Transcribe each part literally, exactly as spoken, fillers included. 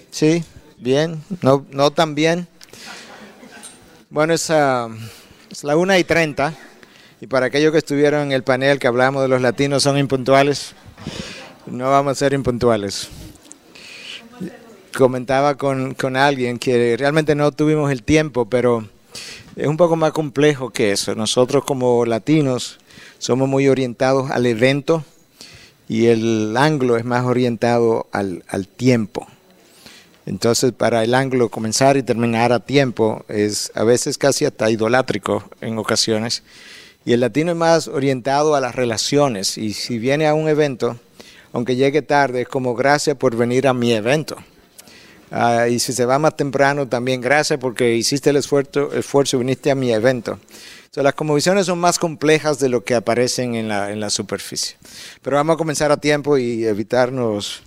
Sí, bien, no, no tan bien. Bueno, es, uh, es la una y treinta, y para aquellos que estuvieron en el panel que hablamos de los latinos son impuntuales, no vamos a ser impuntuales. Comentaba con, con alguien que realmente no tuvimos el tiempo, pero es un poco más complejo que eso. Nosotros como latinos somos muy orientados al evento y el anglo es más orientado al, al tiempo. Entonces, para el anglo comenzar y terminar a tiempo es a veces casi hasta idolátrico en ocasiones. Y el latino es más orientado a las relaciones. Y si viene a un evento, aunque llegue tarde, es como gracias por venir a mi evento. Uh, y si se va más temprano, también gracias porque hiciste el esfuerzo, esfuerzo y viniste a mi evento. So, las conmovisiones son más complejas de lo que aparecen en la, en la superficie. Pero vamos a comenzar a tiempo y evitarnos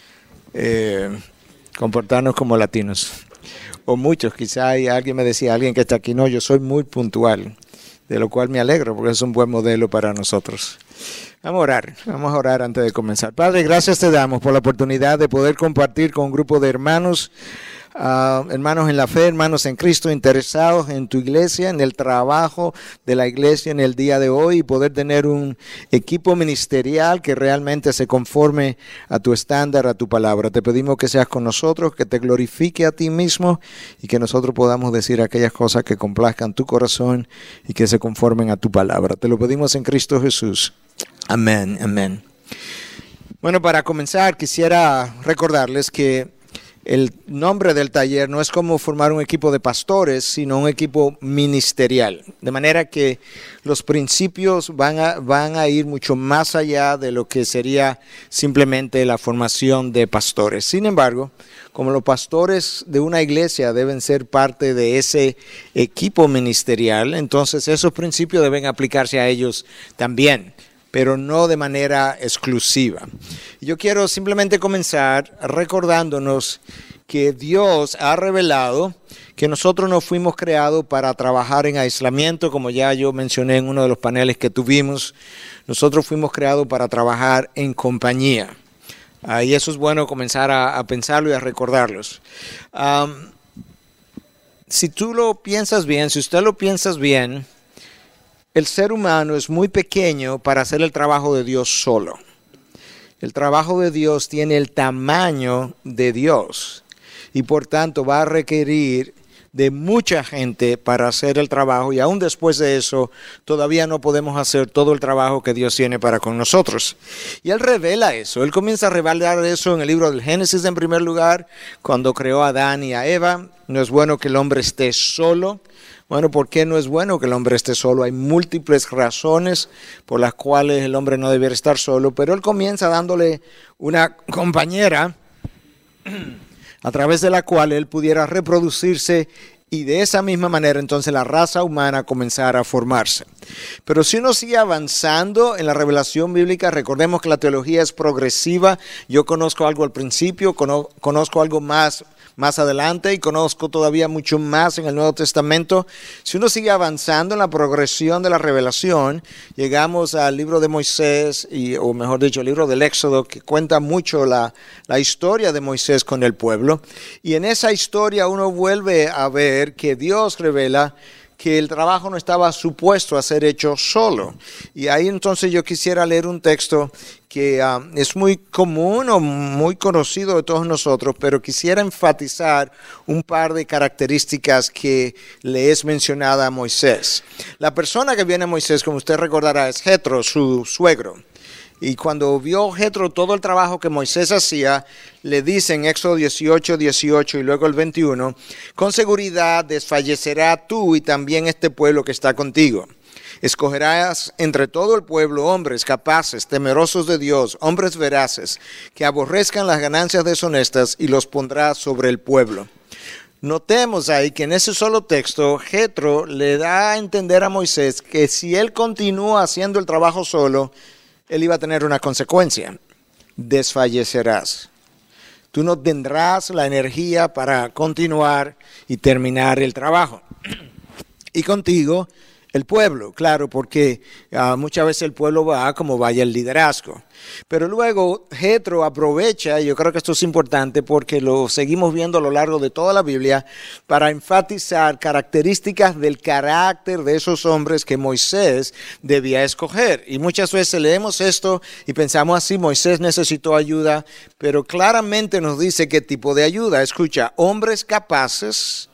eh, comportarnos como latinos. O muchos, quizá hay, alguien me decía, alguien que está aquí, no, yo soy muy puntual, de lo cual me alegro porque es un buen modelo para nosotros. Vamos a orar, vamos a orar antes de comenzar. Padre, gracias te damos por la oportunidad de poder compartir con un grupo de hermanos, uh, hermanos en la fe, hermanos en Cristo, interesados en tu iglesia, en el trabajo de la iglesia en el día de hoy, y poder tener un equipo ministerial que realmente se conforme a tu estándar, a tu palabra. Te pedimos que seas con nosotros, que te glorifique a ti mismo y que nosotros podamos decir aquellas cosas que complazcan tu corazón y que se conformen a tu palabra. Te lo pedimos en Cristo Jesús. Amén, amén. Bueno, para comenzar quisiera recordarles que el nombre del taller no es como formar un equipo de pastores, sino un equipo ministerial. De manera que los principios van a, van a ir mucho más allá de lo que sería simplemente la formación de pastores. Sin embargo, como los pastores de una iglesia deben ser parte de ese equipo ministerial, entonces esos principios deben aplicarse a ellos también, pero no de manera exclusiva. Yo quiero simplemente comenzar recordándonos que Dios ha revelado que nosotros no fuimos creados para trabajar en aislamiento, como ya yo mencioné en uno de los paneles que tuvimos. Nosotros fuimos creados para trabajar en compañía. Uh, y eso es bueno comenzar a, a pensarlo y a recordarlos. Um, si tú lo piensas bien, si usted lo piensas bien, el ser humano es muy pequeño para hacer el trabajo de Dios solo. El trabajo de Dios tiene el tamaño de Dios y por tanto va a requerir de mucha gente para hacer el trabajo, y aún después de eso todavía no podemos hacer todo el trabajo que Dios tiene para con nosotros. Y Él revela eso, Él comienza a revelar eso en el libro del Génesis en primer lugar, cuando creó a Adán y a Eva. No es bueno que el hombre esté solo. Bueno, ¿por qué no es bueno que el hombre esté solo? Hay múltiples razones por las cuales el hombre no debiera estar solo, pero Él comienza dándole una compañera a través de la cual él pudiera reproducirse y de esa misma manera entonces la raza humana comenzara a formarse. Pero si uno sigue avanzando en la revelación bíblica, recordemos que la teología es progresiva. Yo conozco algo al principio, conozco algo más más adelante y conozco todavía mucho más en el Nuevo Testamento. Si uno sigue avanzando en la progresión de la revelación, llegamos al libro de Moisés, y, o mejor dicho, el libro del Éxodo, que cuenta mucho la, la historia de Moisés con el pueblo. Y en esa historia uno vuelve a ver que Dios revela que el trabajo no estaba supuesto a ser hecho solo. Y ahí entonces yo quisiera leer un texto que uh, es muy común o muy conocido de todos nosotros, pero quisiera enfatizar un par de características que le es mencionada a Moisés. La persona que viene a Moisés, como usted recordará, es Jetro, su suegro. Y cuando vio Jetro todo el trabajo que Moisés hacía, le dice en Éxodo dieciocho, dieciocho y luego el veintiuno, con seguridad desfallecerá tú y también este pueblo que está contigo. Escogerás entre todo el pueblo hombres capaces, temerosos de Dios, hombres veraces, que aborrezcan las ganancias deshonestas y los pondrás sobre el pueblo. Notemos ahí que en ese solo texto, Jetro le da a entender a Moisés que si él continúa haciendo el trabajo solo, él iba a tener una consecuencia: desfallecerás. Tú no tendrás la energía para continuar y terminar el trabajo. Y contigo El pueblo, claro, porque uh, muchas veces el pueblo va como vaya el liderazgo. Pero luego Jetro aprovecha, y yo creo que esto es importante porque lo seguimos viendo a lo largo de toda la Biblia, para enfatizar características del carácter de esos hombres que Moisés debía escoger. Y muchas veces leemos esto y pensamos así, Moisés necesitó ayuda, pero claramente nos dice qué tipo de ayuda. Escucha, hombres capaces,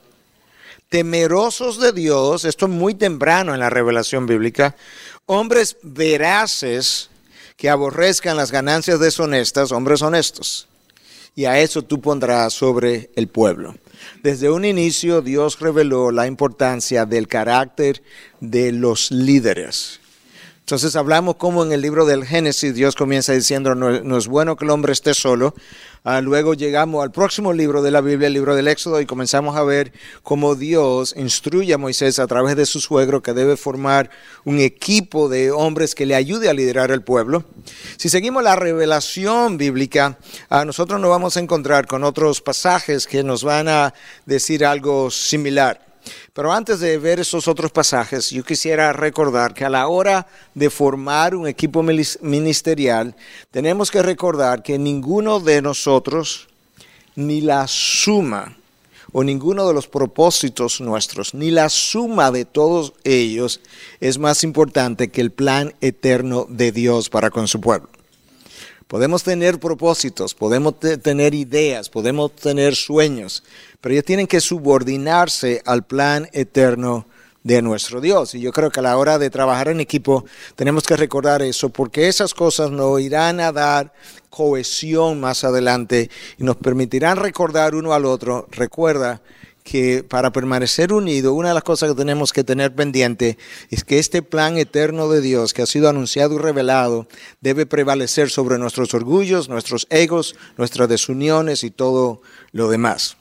temerosos de Dios, esto es muy temprano en la revelación bíblica, hombres veraces que aborrezcan las ganancias deshonestas, hombres honestos. Y a eso tú pondrás sobre el pueblo. Desde un inicio Dios reveló la importancia del carácter de los líderes. Entonces hablamos como en el libro del Génesis Dios comienza diciendo no, no es bueno que el hombre esté solo. Uh, luego llegamos al próximo libro de la Biblia, el libro del Éxodo, y comenzamos a ver cómo Dios instruye a Moisés a través de su suegro que debe formar un equipo de hombres que le ayude a liderar el pueblo. Si seguimos la revelación bíblica, uh, nosotros nos vamos a encontrar con otros pasajes que nos van a decir algo similar. Pero antes de ver esos otros pasajes, yo quisiera recordar que a la hora de formar un equipo ministerial, tenemos que recordar que ninguno de nosotros, ni la suma, o ninguno de los propósitos nuestros, ni la suma de todos ellos, es más importante que el plan eterno de Dios para con su pueblo. Podemos tener propósitos, podemos te- tener ideas, podemos tener sueños, pero ellos tienen que subordinarse al plan eterno de nuestro Dios. Y yo creo que a la hora de trabajar en equipo tenemos que recordar eso, porque esas cosas nos irán a dar cohesión más adelante y nos permitirán recordar uno al otro. Recuerda que para permanecer unidos, una de las cosas que tenemos que tener pendiente es que este plan eterno de Dios que ha sido anunciado y revelado debe prevalecer sobre nuestros orgullos, nuestros egos, nuestras desuniones y todo lo demás.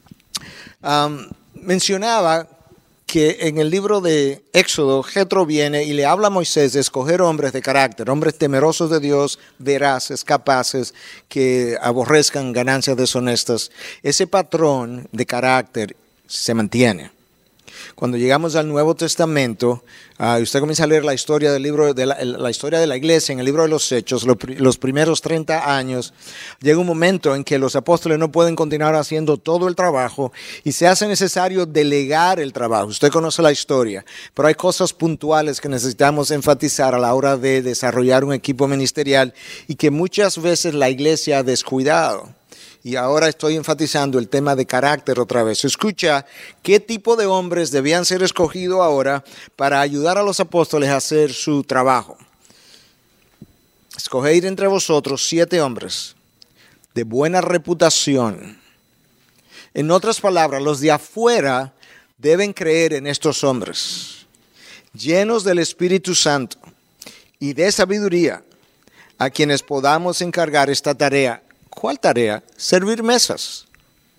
Um, mencionaba que en el libro de Éxodo, Jetro viene y le habla a Moisés de escoger hombres de carácter, hombres temerosos de Dios, veraces, capaces, que aborrezcan ganancias deshonestas. Ese patrón de carácter se mantiene. Cuando llegamos al Nuevo Testamento, uh, usted comienza a leer la historia del libro de la, la historia de la iglesia en el libro de los Hechos, lo, los primeros treinta años, llega un momento en que los apóstoles no pueden continuar haciendo todo el trabajo y se hace necesario delegar el trabajo. Usted conoce la historia, pero hay cosas puntuales que necesitamos enfatizar a la hora de desarrollar un equipo ministerial y que muchas veces la iglesia ha descuidado. Y ahora estoy enfatizando el tema de carácter otra vez. Escucha, ¿qué tipo de hombres debían ser escogidos ahora para ayudar a los apóstoles a hacer su trabajo? Escoged entre vosotros siete hombres de buena reputación. En otras palabras, los de afuera deben creer en estos hombres, llenos del Espíritu Santo y de sabiduría, a quienes podamos encargar esta tarea. ¿Cuál tarea? Servir mesas.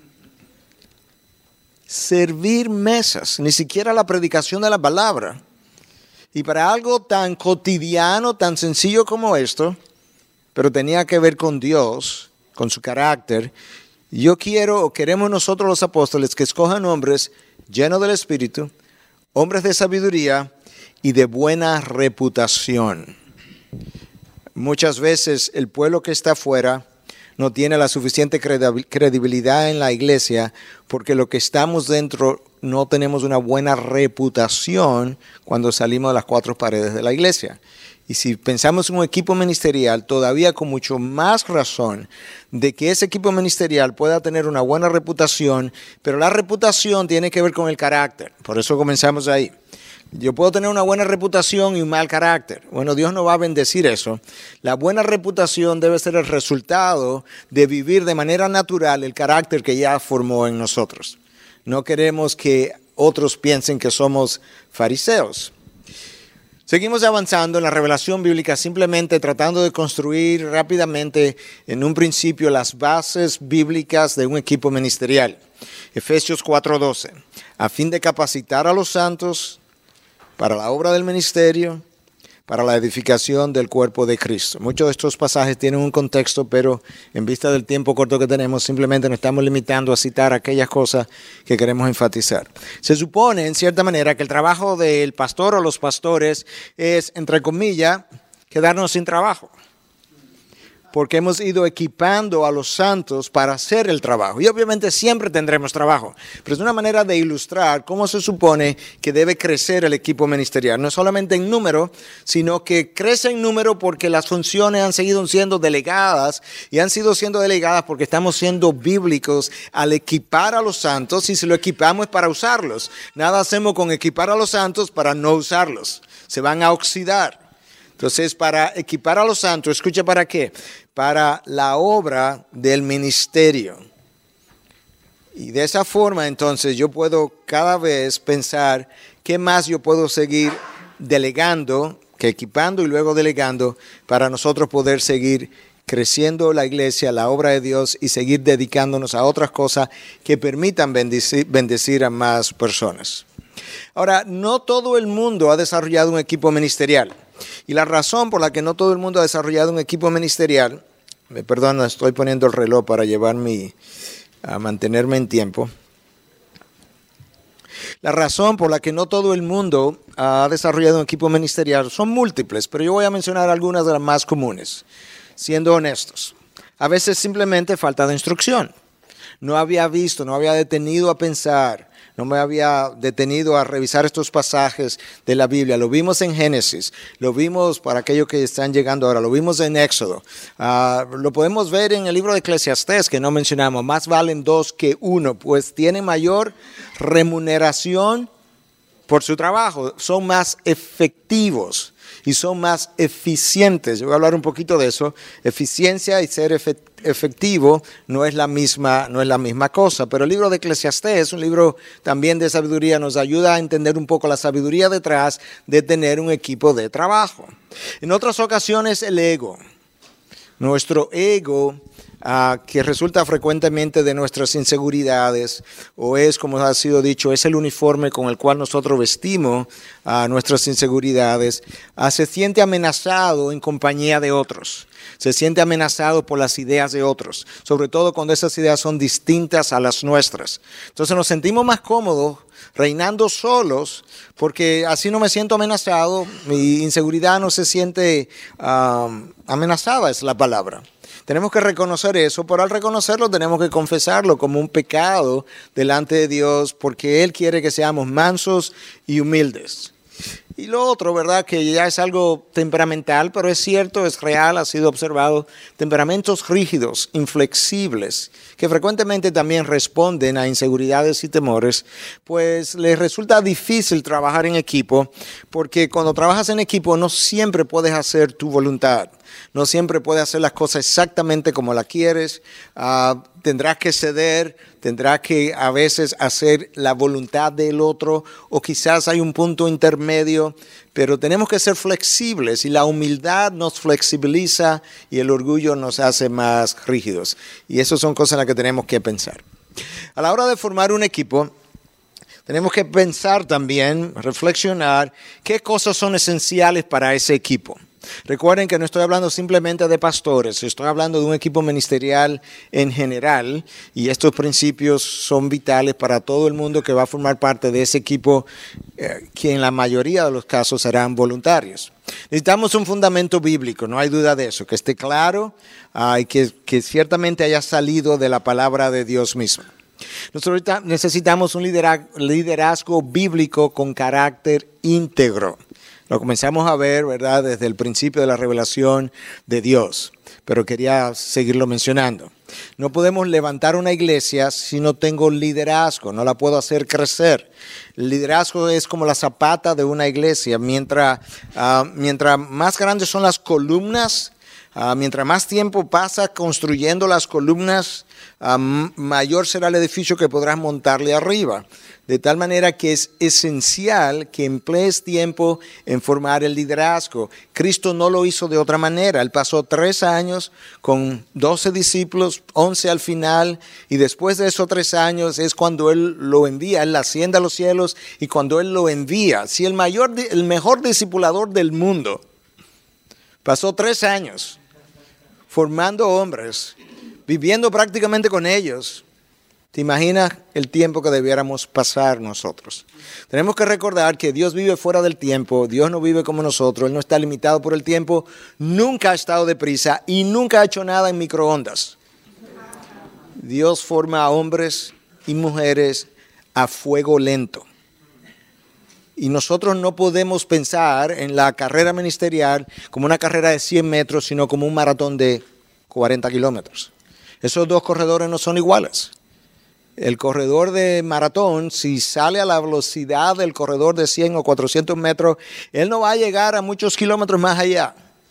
Servir mesas, ni siquiera la predicación de la palabra. Y para algo tan cotidiano, tan sencillo como esto, pero tenía que ver con Dios, con su carácter, yo quiero, o queremos nosotros los apóstoles, que escojan hombres llenos del Espíritu, hombres de sabiduría y de buena reputación. Muchas veces el pueblo que está afuera no tiene la suficiente credibilidad en la iglesia porque lo que estamos dentro no tenemos una buena reputación cuando salimos de las cuatro paredes de la iglesia. Y si pensamos en un equipo ministerial, todavía con mucho más razón de que ese equipo ministerial pueda tener una buena reputación, pero la reputación tiene que ver con el carácter. Por eso comenzamos ahí. Yo puedo tener una buena reputación y un mal carácter. Bueno, Dios no va a bendecir eso. La buena reputación debe ser el resultado de vivir de manera natural el carácter que ya formó en nosotros. No queremos que otros piensen que somos fariseos. Seguimos avanzando en la revelación bíblica, simplemente tratando de construir rápidamente en un principio las bases bíblicas de un equipo ministerial. Efesios cuatro doce, a fin de capacitar a los santos para la obra del ministerio, para la edificación del cuerpo de Cristo. Muchos de estos pasajes tienen un contexto, pero en vista del tiempo corto que tenemos, simplemente nos estamos limitando a citar aquellas cosas que queremos enfatizar. Se supone, en cierta manera, que el trabajo del pastor o los pastores es, entre comillas, quedarnos sin trabajo, porque hemos ido equipando a los santos para hacer el trabajo. Y obviamente siempre tendremos trabajo, pero es una manera de ilustrar cómo se supone que debe crecer el equipo ministerial. No solamente en número, sino que crece en número porque las funciones han seguido siendo delegadas y han sido siendo delegadas porque estamos siendo bíblicos al equipar a los santos, y si lo equipamos es para usarlos. Nada hacemos con equipar a los santos para no usarlos. Se van a oxidar. Entonces, para equipar a los santos, escucha, ¿para qué? Para la obra del ministerio. Y de esa forma, entonces, yo puedo cada vez pensar qué más yo puedo seguir delegando, que equipando y luego delegando, para nosotros poder seguir creciendo la iglesia, la obra de Dios, y seguir dedicándonos a otras cosas que permitan bendecir, bendecir a más personas. Ahora, no todo el mundo ha desarrollado un equipo ministerial. Y la razón por la que no todo el mundo ha desarrollado un equipo ministerial, me perdona, estoy poniendo el reloj para llevar mi, a mantenerme en tiempo. La razón por la que no todo el mundo ha desarrollado un equipo ministerial son múltiples, pero yo voy a mencionar algunas de las más comunes, siendo honestos. A veces simplemente falta de instrucción. No había visto, no había detenido a pensar, no me había detenido a revisar estos pasajes de la Biblia. Lo vimos en Génesis, lo vimos para aquellos que están llegando ahora, lo vimos en Éxodo. Uh, lo podemos ver en el libro de Eclesiastés, que no mencionamos. Más valen dos que uno, pues tiene mayor remuneración por su trabajo. Son más efectivos y son más eficientes. Yo voy a hablar un poquito de eso. Eficiencia y ser efectivo no es la misma, no es la misma cosa. Pero el libro de Eclesiastés, un libro también de sabiduría, nos ayuda a entender un poco la sabiduría detrás de tener un equipo de trabajo. En otras ocasiones, el ego. Nuestro ego, Uh, que resulta frecuentemente de nuestras inseguridades, o es, como ha sido dicho, es el uniforme con el cual nosotros vestimos uh, nuestras inseguridades, uh, se siente amenazado en compañía de otros, se siente amenazado por las ideas de otros, sobre todo cuando esas ideas son distintas a las nuestras. Entonces nos sentimos más cómodos reinando solos, porque así no me siento amenazado, mi inseguridad no se siente uh, amenazada, es la palabra. Tenemos que reconocer eso, pero al reconocerlo tenemos que confesarlo como un pecado delante de Dios, porque Él quiere que seamos mansos y humildes. Y lo otro, ¿verdad?, que ya es algo temperamental, pero es cierto, es real, ha sido observado, temperamentos rígidos, inflexibles, que frecuentemente también responden a inseguridades y temores, pues les resulta difícil trabajar en equipo, porque cuando trabajas en equipo no siempre puedes hacer tu voluntad. No siempre puedes hacer las cosas exactamente como las quieres, uh, tendrás que ceder, tendrás que a veces hacer la voluntad del otro, o quizás hay un punto intermedio, pero tenemos que ser flexibles, y la humildad nos flexibiliza y el orgullo nos hace más rígidos. Y eso son cosas en las que tenemos que pensar. A la hora de formar un equipo, tenemos que pensar también, reflexionar, qué cosas son esenciales para ese equipo. Recuerden que no estoy hablando simplemente de pastores, estoy hablando de un equipo ministerial en general, y estos principios son vitales para todo el mundo que va a formar parte de ese equipo, eh, que en la mayoría de los casos serán voluntarios. Necesitamos un fundamento bíblico, no hay duda de eso, que esté claro uh, y que, que ciertamente haya salido de la palabra de Dios mismo. Nosotros necesitamos un liderazgo, liderazgo bíblico con carácter íntegro. Lo comenzamos a ver, ¿verdad?, desde el principio de la revelación de Dios, pero quería seguirlo mencionando. No podemos levantar una iglesia si no tengo liderazgo, no la puedo hacer crecer. El liderazgo es como la zapata de una iglesia. Mientras, uh, mientras más grandes son las columnas, uh, mientras más tiempo pasa construyendo las columnas, uh, mayor será el edificio que podrás montarle arriba. De tal manera que es esencial que emplees tiempo en formar el liderazgo. Cristo no lo hizo de otra manera. Él pasó tres años con doce discípulos, once al final, y después de esos tres años es cuando Él lo envía. Él asciende a los cielos y cuando Él lo envía. Si el mayor, el mejor discipulador del mundo Pasó tres años formando hombres, viviendo prácticamente con ellos. ¿Te imaginas el tiempo que debiéramos pasar nosotros? Tenemos que recordar que Dios vive fuera del tiempo, Dios no vive como nosotros, Él no está limitado por el tiempo, nunca ha estado deprisa y nunca ha hecho nada en microondas. Dios forma a hombres y mujeres a fuego lento. Y nosotros no podemos pensar en la carrera ministerial como una carrera de cien metros, sino como un maratón de cuarenta kilómetros. Esos dos corredores no son iguales. El corredor de maratón, si sale a la velocidad del corredor de cien o cuatrocientos metros, él no va a llegar a muchos kilómetros más allá.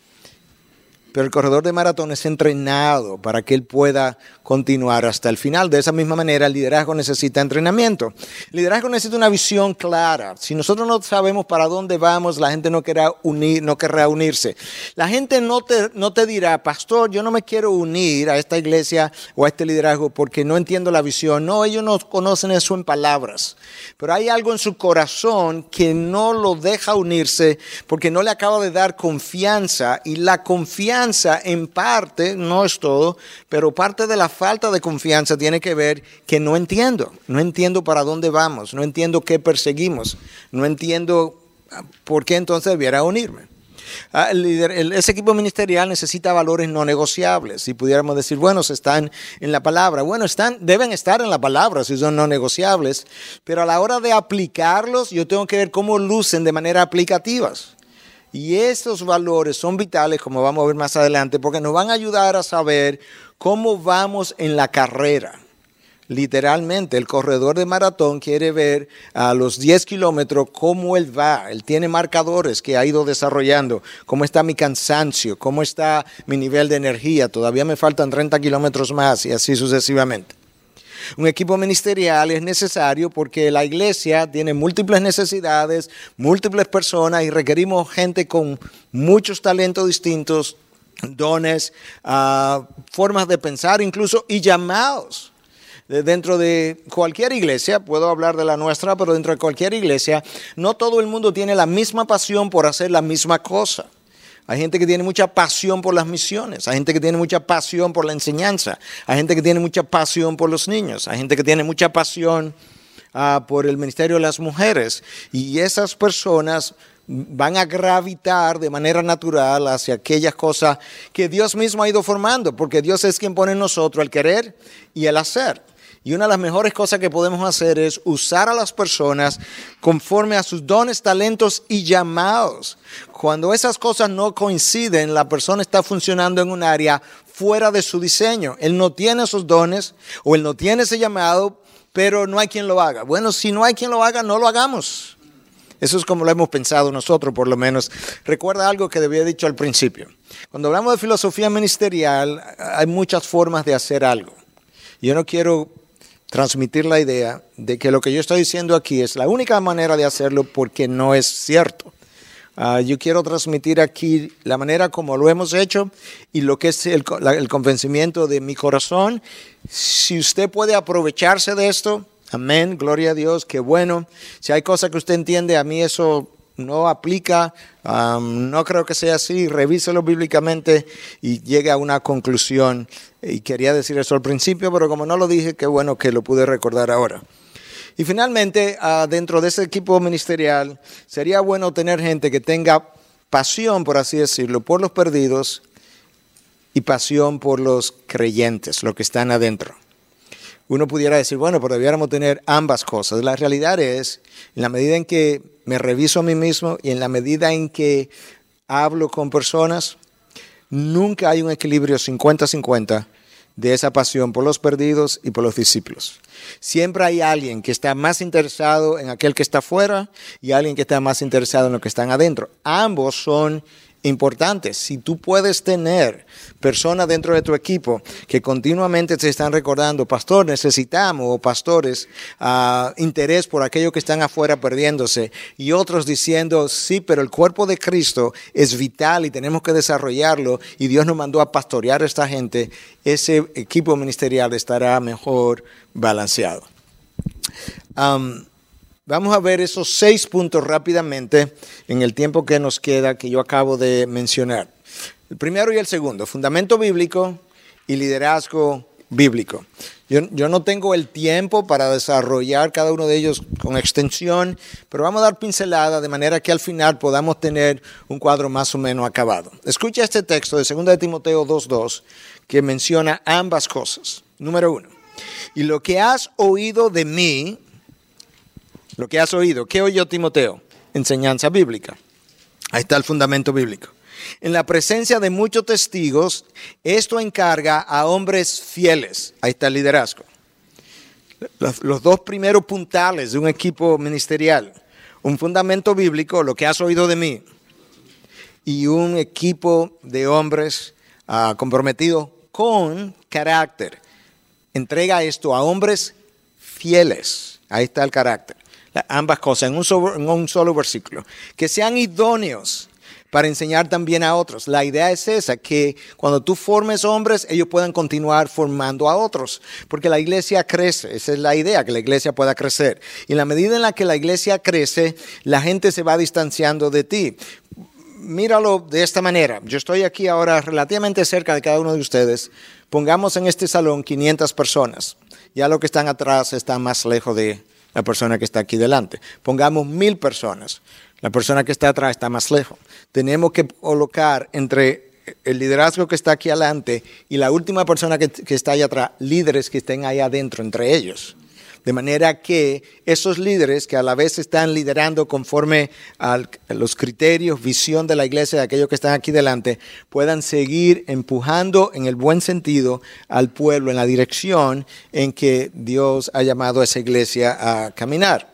Pero el corredor de maratón es entrenado para que él pueda continuar hasta el final. De esa misma manera, el liderazgo necesita entrenamiento. El liderazgo necesita una visión clara. Si nosotros no sabemos para dónde vamos, la gente no querrá, unir, no querrá unirse. La gente no te, no te dirá, pastor, yo no me quiero unir a esta iglesia o a este liderazgo porque no entiendo la visión. No, ellos no conocen eso en palabras. Pero hay algo en su corazón que no lo deja unirse porque no le acaba de dar confianza, y la confianza en parte, no es todo, pero parte de la falta de confianza tiene que ver que no entiendo, no entiendo para dónde vamos, no entiendo qué perseguimos, no entiendo por qué entonces debiera unirme. Ah, el líder, el, ese equipo ministerial necesita valores no negociables. Si pudiéramos decir, bueno, están en la palabra. Bueno, están, deben estar en la palabra si son no negociables, pero a la hora de aplicarlos, yo tengo que ver cómo lucen de manera aplicativas. Y esos valores son vitales, como vamos a ver más adelante, porque nos van a ayudar a saber cómo vamos en la carrera. Literalmente, el corredor de maratón quiere ver a los diez kilómetros cómo él va. Él tiene marcadores que ha ido desarrollando. Cómo está mi cansancio, cómo está mi nivel de energía. Todavía me faltan treinta kilómetros más y así sucesivamente. Un equipo ministerial es necesario porque la iglesia tiene múltiples necesidades, múltiples personas y requerimos gente con muchos talentos distintos, dones, uh, formas de pensar incluso y llamados. Dentro de cualquier iglesia, puedo hablar de la nuestra, pero dentro de cualquier iglesia, no todo el mundo tiene la misma pasión por hacer la misma cosa. Hay gente que tiene mucha pasión por las misiones, hay gente que tiene mucha pasión por la enseñanza, hay gente que tiene mucha pasión por los niños, hay gente que tiene mucha pasión uh, por el ministerio de las mujeres. Y esas personas van a gravitar de manera natural hacia aquellas cosas que Dios mismo ha ido formando, porque Dios es quien pone en nosotros el querer y el hacer. Y una de las mejores cosas que podemos hacer es usar a las personas conforme a sus dones, talentos y llamados. Cuando esas cosas no coinciden, la persona está funcionando en un área fuera de su diseño. Él no tiene esos dones o él no tiene ese llamado, pero no hay quien lo haga. Bueno, si no hay quien lo haga, no lo hagamos. Eso es como lo hemos pensado nosotros, por lo menos. Recuerda algo que había dicho al principio. Cuando hablamos de filosofía ministerial, hay muchas formas de hacer algo. Yo no quiero transmitir la idea de que lo que yo estoy diciendo aquí es la única manera de hacerlo, porque no es cierto. Uh, yo quiero transmitir aquí la manera como lo hemos hecho y lo que es el, la, el convencimiento de mi corazón. Si usted puede aprovecharse de esto, amén, gloria a Dios, qué bueno. Si hay cosas que usted entiende, a mí eso no aplica, um, no creo que sea así, revíselo bíblicamente y llegue a una conclusión. Y quería decir eso al principio, pero como no lo dije, qué bueno que lo pude recordar ahora. Y finalmente, uh, dentro de ese equipo ministerial, sería bueno tener gente que tenga pasión, por así decirlo, por los perdidos y pasión por los creyentes, los que están adentro. Uno pudiera decir, bueno, pero debiéramos tener ambas cosas. La realidad es, en la medida en que me reviso a mí mismo y en la medida en que hablo con personas, nunca hay un equilibrio cincuenta cincuenta de esa pasión por los perdidos y por los discípulos. Siempre hay alguien que está más interesado en aquel que está afuera y alguien que está más interesado en los que están adentro. Ambos son importantes. Si tú puedes tener personas dentro de tu equipo que continuamente te están recordando, pastor, necesitamos, o pastores, uh, interés por aquellos que están afuera perdiéndose, y otros diciendo, sí, pero el cuerpo de Cristo es vital y tenemos que desarrollarlo, y Dios nos mandó a pastorear a esta gente, ese equipo ministerial estará mejor balanceado. Um, Vamos a ver esos seis puntos rápidamente en el tiempo que nos queda, que yo acabo de mencionar. El primero y el segundo, fundamento bíblico y liderazgo bíblico. Yo, yo no tengo el tiempo para desarrollar cada uno de ellos con extensión, pero vamos a dar pincelada de manera que al final podamos tener un cuadro más o menos acabado. Escucha este texto de segunda de Timoteo dos dos que menciona ambas cosas. Número uno, y lo que has oído de mí, lo que has oído, ¿qué oyó Timoteo? Enseñanza bíblica. Ahí está el fundamento bíblico. En la presencia de muchos testigos, esto encarga a hombres fieles. Ahí está el liderazgo. Los, los dos primeros puntales de un equipo ministerial. Un fundamento bíblico, lo que has oído de mí. Y un equipo de hombres uh, comprometidos con carácter. Entrega esto a hombres fieles. Ahí está el carácter. La, ambas cosas en un, solo, en un solo versículo. Que sean idóneos para enseñar también a otros. La idea es esa, que cuando tú formes hombres, ellos puedan continuar formando a otros, porque la iglesia crece, esa es la idea, que la iglesia pueda crecer. Y en la medida en la que la iglesia crece, la gente se va distanciando de ti. Míralo de esta manera, yo estoy aquí ahora relativamente cerca de cada uno de ustedes, pongamos en este salón quinientas personas, ya los que están atrás están más lejos de la persona que está aquí delante. Pongamos mil personas. La persona que está atrás está más lejos. Tenemos que colocar entre el liderazgo que está aquí adelante y la última persona que, que está allá atrás, líderes que estén ahí adentro entre ellos. De manera que esos líderes que a la vez están liderando conforme a los criterios, visión de la iglesia de aquellos que están aquí delante, puedan seguir empujando en el buen sentido al pueblo en la dirección en que Dios ha llamado a esa iglesia a caminar.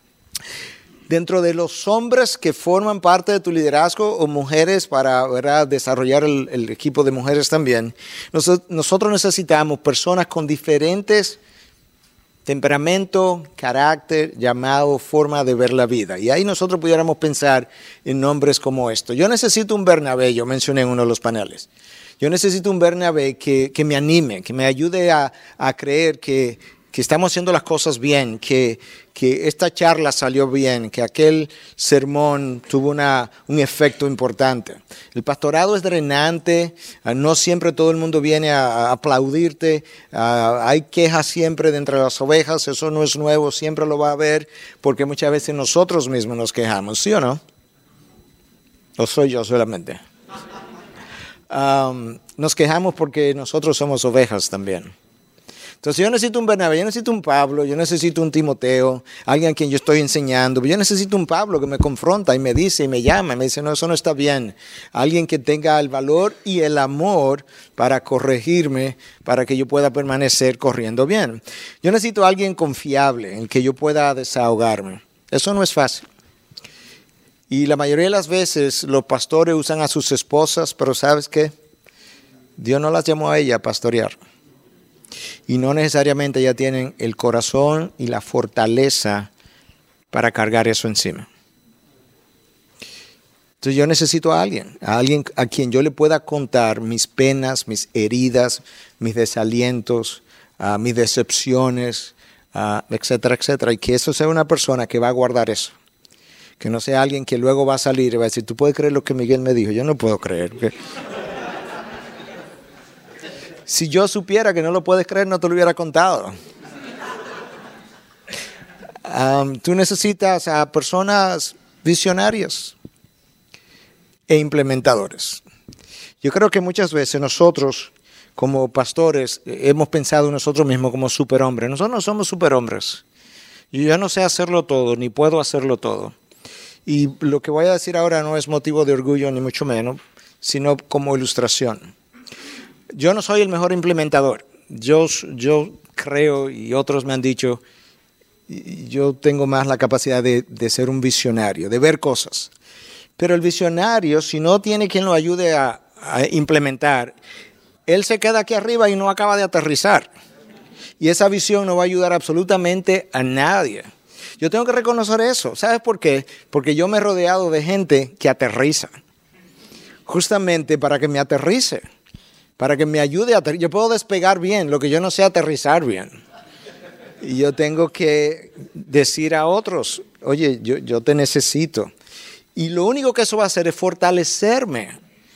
Dentro de los hombres que forman parte de tu liderazgo o mujeres para, ¿verdad?, desarrollar el, el equipo de mujeres también, nosotros, nosotros necesitamos personas con diferentes temperamento, carácter, llamado, forma de ver la vida. Y ahí nosotros pudiéramos pensar en nombres como estos. Yo necesito un Bernabé, yo mencioné en uno de los paneles. Yo necesito un Bernabé que, que me anime, que me ayude a, a creer que, que estamos haciendo las cosas bien, que, que esta charla salió bien, que aquel sermón tuvo una, un efecto importante. El pastorado es drenante, no siempre todo el mundo viene a, a aplaudirte, uh, hay quejas siempre de entre las ovejas, eso no es nuevo, siempre lo va a haber, porque muchas veces nosotros mismos nos quejamos, ¿sí o no? ¿O soy yo solamente? Um, nos quejamos porque nosotros somos ovejas también. Entonces yo necesito un Bernabé, yo necesito un Pablo, yo necesito un Timoteo, alguien a quien yo estoy enseñando. Yo necesito un Pablo que me confronta y me dice y me llama y me dice, no, eso no está bien. Alguien que tenga el valor y el amor para corregirme, para que yo pueda permanecer corriendo bien. Yo necesito a alguien confiable en que yo pueda desahogarme. Eso no es fácil. Y la mayoría de las veces los pastores usan a sus esposas, pero ¿sabes qué? Dios no las llamó a ella a pastorear. Y no necesariamente ya tienen el corazón y la fortaleza para cargar eso encima. Entonces yo necesito a alguien, a alguien a quien yo le pueda contar mis penas, mis heridas, mis desalientos, uh, mis decepciones, uh, etcétera, etcétera. Y que eso sea una persona que va a guardar eso. Que no sea alguien que luego va a salir y va a decir, ¿tú puedes creer lo que Miguel me dijo? Yo no puedo creer. ¿Okay? Si yo supiera que no lo puedes creer, no te lo hubiera contado. Um, tú necesitas a personas visionarias e implementadores. Yo creo que muchas veces nosotros, como pastores, hemos pensado en nosotros mismos como superhombres. Nosotros no somos superhombres. Yo no sé hacerlo todo, ni puedo hacerlo todo. Y lo que voy a decir ahora no es motivo de orgullo, ni mucho menos, sino como ilustración. Yo no soy el mejor implementador. Yo, yo creo, y otros me han dicho, yo tengo más la capacidad de, de ser un visionario, de ver cosas. Pero el visionario, si no tiene quien lo ayude a, a implementar, él se queda aquí arriba y no acaba de aterrizar. Y esa visión no va a ayudar absolutamente a nadie. Yo tengo que reconocer eso. ¿Sabes por qué? Porque yo me he rodeado de gente que aterriza. Justamente para que me aterrice. Para que me ayude a aterrizar. Yo puedo despegar bien, lo que yo no sé aterrizar bien. Y yo tengo que decir a otros, oye, yo, yo te necesito. Y lo único que eso va a hacer es fortalecerme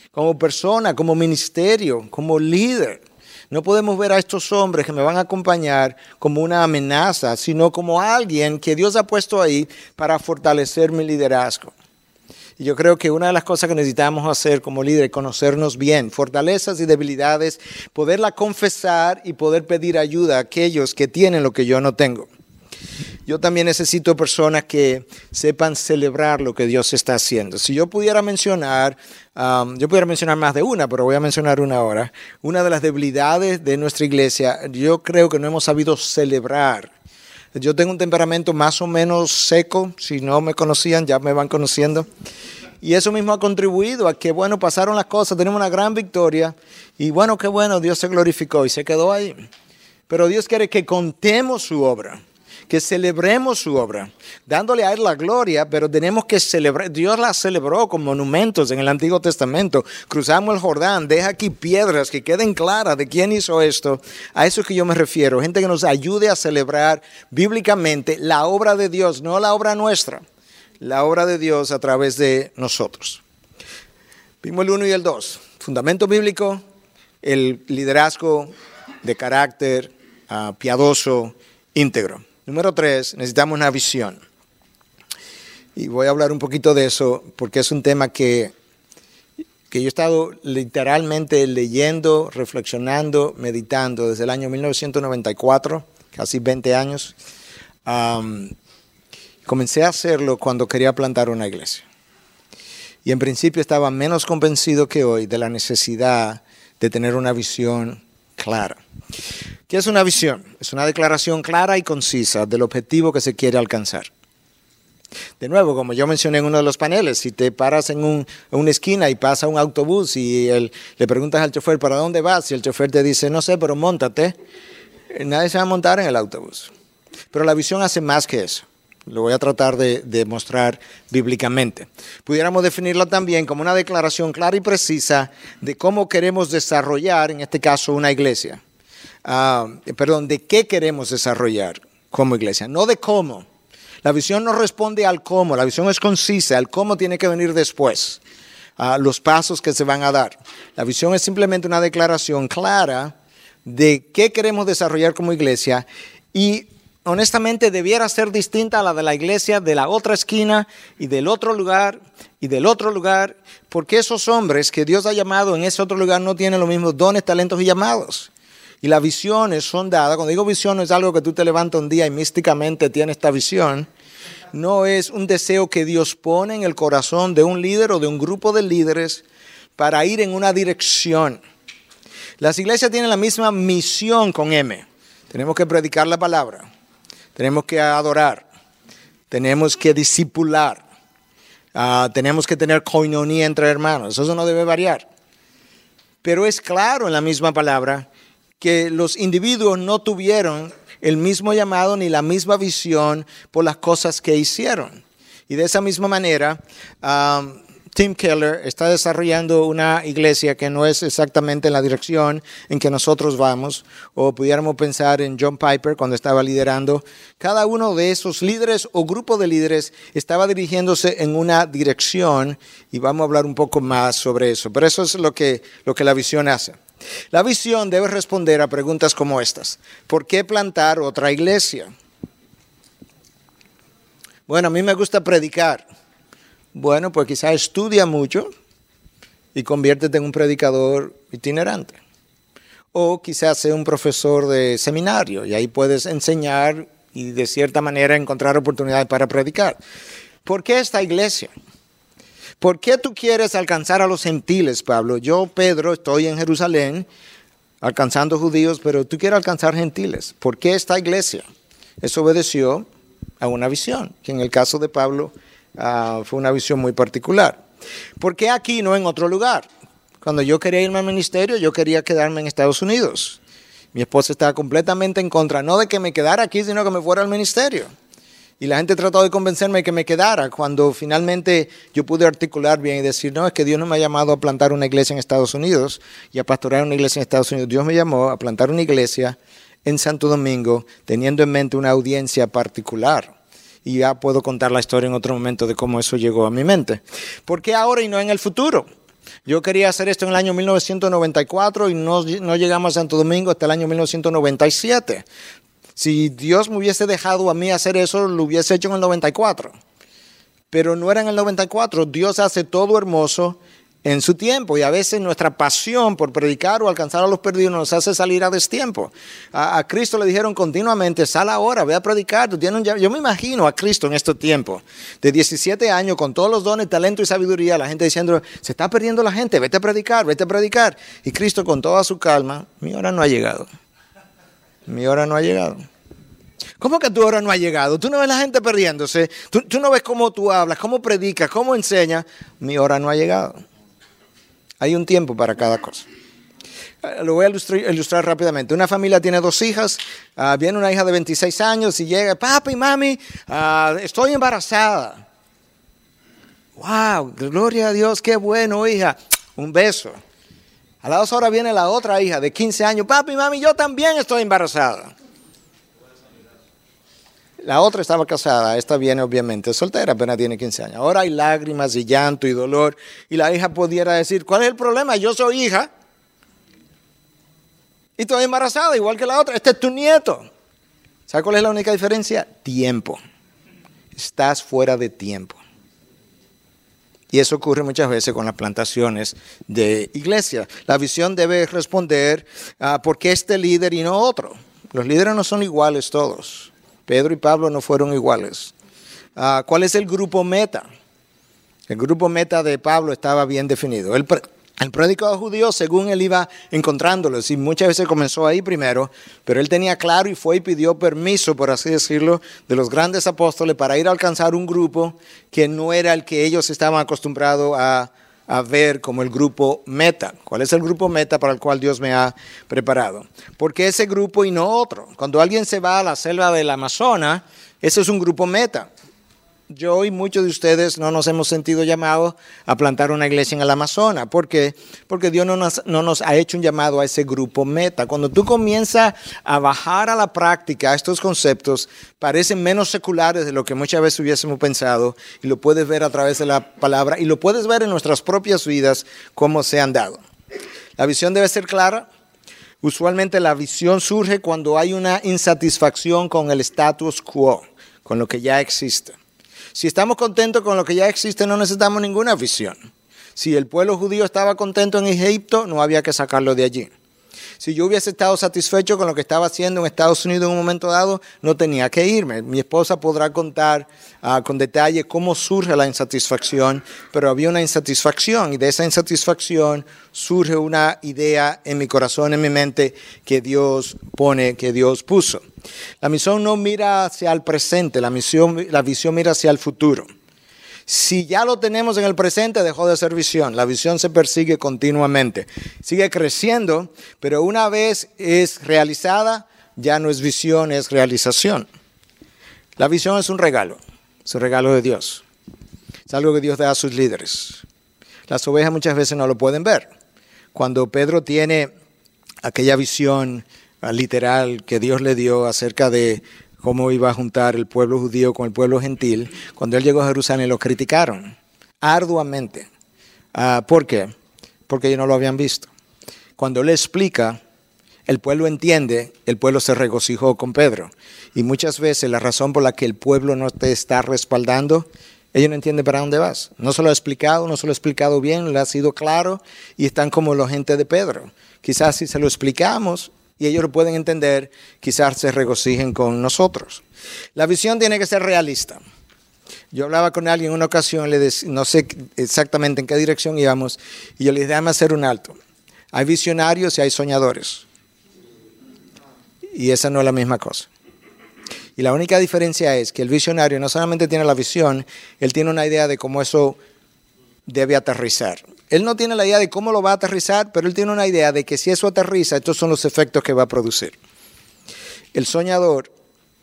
como persona, como ministerio, como líder. No podemos ver a estos hombres que me van a acompañar como una amenaza, sino como alguien que Dios ha puesto ahí para fortalecer mi liderazgo. Y yo creo que una de las cosas que necesitamos hacer como líder es conocernos bien, fortalezas y debilidades, poderla confesar y poder pedir ayuda a aquellos que tienen lo que yo no tengo. Yo también necesito personas que sepan celebrar lo que Dios está haciendo. Si yo pudiera mencionar, um, yo pudiera mencionar más de una, pero voy a mencionar una ahora. Una de las debilidades de nuestra iglesia, yo creo que no hemos sabido celebrar. Yo tengo un temperamento más o menos seco. Si no me conocían, ya me van conociendo. Y eso mismo ha contribuido a que, bueno, pasaron las cosas, tenemos una gran victoria. Y bueno, qué bueno, Dios se glorificó y se quedó ahí. Pero Dios quiere que contemos su obra, que celebremos su obra, dándole a Él la gloria, pero tenemos que celebrar. Dios la celebró con monumentos en el Antiguo Testamento. Cruzamos el Jordán, deja aquí piedras que queden claras de quién hizo esto. A eso es que yo me refiero, gente que nos ayude a celebrar bíblicamente la obra de Dios, no la obra nuestra, la obra de Dios a través de nosotros. Vimos el uno y el dos, fundamento bíblico, el liderazgo de carácter uh, piadoso, íntegro. Número tres, necesitamos una visión. Y voy a hablar un poquito de eso porque es un tema que, que yo he estado literalmente leyendo, reflexionando, meditando desde el año mil novecientos noventa y cuatro, casi veinte años. Um, comencé a hacerlo cuando quería plantar una iglesia. Y en principio estaba menos convencido que hoy de la necesidad de tener una visión clara. ¿Qué es una visión? Es una declaración clara y concisa del objetivo que se quiere alcanzar. De nuevo, como yo mencioné en uno de los paneles, si te paras en, un, en una esquina y pasa un autobús y el, le preguntas al chofer ¿para dónde vas? Y el chofer te dice, no sé, pero móntate, nadie se va a montar en el autobús. Pero la visión hace más que eso. Lo voy a tratar de, de mostrar bíblicamente. Pudiéramos definirla también como una declaración clara y precisa de cómo queremos desarrollar, en este caso, una iglesia. Uh, perdón, de qué queremos desarrollar como iglesia, no de cómo. La visión no responde al cómo, la visión es concisa, el cómo tiene que venir después, uh, los pasos que se van a dar. La visión es simplemente una declaración clara de qué queremos desarrollar como iglesia y honestamente debiera ser distinta a la de la iglesia de la otra esquina y del otro lugar y del otro lugar, porque esos hombres que Dios ha llamado en ese otro lugar no tienen los mismos dones, talentos y llamados. Y las visiones son dadas, cuando digo visión no es algo que tú te levantas un día y místicamente tienes esta visión, no es un deseo que Dios pone en el corazón de un líder o de un grupo de líderes para ir en una dirección. Las iglesias tienen la misma misión con M. Tenemos que predicar la palabra, tenemos que adorar, tenemos que discipular, uh, tenemos que tener koinonía entre hermanos, eso no debe variar. Pero es claro en la misma palabra que los individuos no tuvieron el mismo llamado ni la misma visión por las cosas que hicieron. Y de esa misma manera, um, Tim Keller está desarrollando una iglesia que no es exactamente en la dirección en que nosotros vamos, o pudiéramos pensar en John Piper cuando estaba liderando. Cada uno de esos líderes o grupo de líderes estaba dirigiéndose en una dirección y vamos a hablar un poco más sobre eso. Pero eso es lo que, lo que la visión hace. La visión debe responder a preguntas como estas. ¿Por qué plantar otra iglesia? Bueno, a mí me gusta predicar. Bueno, pues quizás estudia mucho y conviértete en un predicador itinerante. O quizás sea un profesor de seminario y ahí puedes enseñar y de cierta manera encontrar oportunidades para predicar. ¿Por qué esta iglesia? ¿Por qué tú quieres alcanzar a los gentiles, Pablo? Yo, Pedro, estoy en Jerusalén alcanzando judíos, pero tú quieres alcanzar gentiles. ¿Por qué esta iglesia? Eso obedeció a una visión, que en el caso de Pablo uh, fue una visión muy particular. ¿Por qué aquí no en otro lugar? Cuando yo quería irme al ministerio, yo quería quedarme en Estados Unidos. Mi esposa estaba completamente en contra, no de que me quedara aquí, sino que me fuera al ministerio. Y la gente trató de convencerme de que me quedara, cuando finalmente yo pude articular bien y decir, no, es que Dios no me ha llamado a plantar una iglesia en Estados Unidos y a pastorear una iglesia en Estados Unidos. Dios me llamó a plantar una iglesia en Santo Domingo, teniendo en mente una audiencia particular. Y ya puedo contar la historia en otro momento de cómo eso llegó a mi mente. ¿Por qué ahora y no en el futuro? Yo quería hacer esto en el año mil novecientos noventa y cuatro y no, no llegamos a Santo Domingo hasta el año mil novecientos noventa y siete. Si Dios me hubiese dejado a mí hacer eso, lo hubiese hecho en el noventa y cuatro. Pero no era en el noventa y cuatro. Dios hace todo hermoso en su tiempo, y a veces nuestra pasión por predicar o alcanzar a los perdidos nos hace salir a destiempo. A, a Cristo le dijeron continuamente, sal ahora, ve a predicar. Tú tienes un... Yo me imagino a Cristo en este tiempo, de diecisiete años, con todos los dones, talento y sabiduría, la gente diciendo, se está perdiendo la gente, vete a predicar, vete a predicar. Y Cristo con toda su calma, mi hora no ha llegado. Mi hora no ha llegado. ¿Cómo que tu hora no ha llegado? Tú no ves la gente perdiéndose, tú, tú no ves cómo tú hablas, cómo predicas, cómo enseñas. Mi hora no ha llegado. Hay un tiempo para cada cosa. Lo voy a ilustrar, ilustrar rápidamente. Una familia tiene dos hijas. Uh, viene una hija de veintiséis años y llega, papi, mami, uh, estoy embarazada. Wow, gloria a Dios, qué bueno, hija. Un beso. A las dos horas viene la otra hija de quince años. Papi, mami, yo también estoy embarazada. La otra estaba casada, esta viene obviamente soltera, apenas tiene quince años. Ahora hay lágrimas y llanto y dolor. Y la hija pudiera decir, ¿cuál es el problema? Yo soy hija y estoy embarazada igual que la otra. Este es tu nieto. ¿Sabes cuál es la única diferencia? Tiempo. Estás fuera de tiempo. Y eso ocurre muchas veces con las plantaciones de iglesia. La visión debe responder uh, ¿por qué este líder y no otro? Los líderes no son iguales todos. Pedro y Pablo no fueron iguales. Uh, ¿Cuál es el grupo meta? El grupo meta de Pablo estaba bien definido. El, el predicador judío, según él iba encontrándolos, y muchas veces comenzó ahí primero, pero él tenía claro y fue y pidió permiso, por así decirlo, de los grandes apóstoles para ir a alcanzar un grupo que no era el que ellos estaban acostumbrados a, a ver como el grupo meta. ¿Cuál es el grupo meta para el cual Dios me ha preparado? Porque ese grupo y no otro. Cuando alguien se va a la selva del Amazonas, ese es un grupo meta. Yo y muchos de ustedes no nos hemos sentido llamados a plantar una iglesia en el Amazonas. ¿Por qué? Porque Dios no nos, no nos ha hecho un llamado a ese grupo meta. Cuando tú comienzas a bajar a la práctica estos conceptos, parecen menos seculares de lo que muchas veces hubiésemos pensado, y lo puedes ver a través de la palabra y lo puedes ver en nuestras propias vidas cómo se han dado. La visión debe ser clara. Usualmente la visión surge cuando hay una insatisfacción con el status quo, con lo que ya existe. Si estamos contentos con lo que ya existe, no necesitamos ninguna visión. Si el pueblo judío estaba contento en Egipto, no había que sacarlo de allí. Si yo hubiese estado satisfecho con lo que estaba haciendo en Estados Unidos en un momento dado, no tenía que irme. Mi esposa podrá contar uh, con detalle cómo surge la insatisfacción, pero había una insatisfacción, y de esa insatisfacción surge una idea en mi corazón, en mi mente, que Dios pone, que Dios puso. La misión no mira hacia el presente, la, misión, la visión mira hacia el futuro. Si ya lo tenemos en el presente, dejó de ser visión. La visión se persigue continuamente. Sigue creciendo, pero una vez es realizada, ya no es visión, es realización. La visión es un regalo, es un regalo de Dios. Es algo que Dios da a sus líderes. Las ovejas muchas veces no lo pueden ver. Cuando Pedro tiene aquella visión literal que Dios le dio acerca de cómo iba a juntar el pueblo judío con el pueblo gentil, cuando él llegó a Jerusalén lo criticaron arduamente. Uh, ¿Por qué? Porque ellos no lo habían visto. Cuando él explica, el pueblo entiende, el pueblo se regocijó con Pedro. Y muchas veces la razón por la que el pueblo no te está respaldando, ellos no entienden para dónde vas. No se lo ha explicado, no se lo ha explicado bien, le ha sido claro, y están como la gente de Pedro. Quizás si se lo explicamos y ellos lo pueden entender, quizás se regocijen con nosotros. La visión tiene que ser realista. Yo hablaba con alguien en una ocasión, le decía, no sé exactamente en qué dirección íbamos, y yo le dije, déjame hacer un alto. Hay visionarios y hay soñadores. Y esa no es la misma cosa. Y la única diferencia es que el visionario no solamente tiene la visión, él tiene una idea de cómo eso debe aterrizar. Él no tiene la idea de cómo lo va a aterrizar, pero él tiene una idea de que si eso aterriza, estos son los efectos que va a producir. El soñador,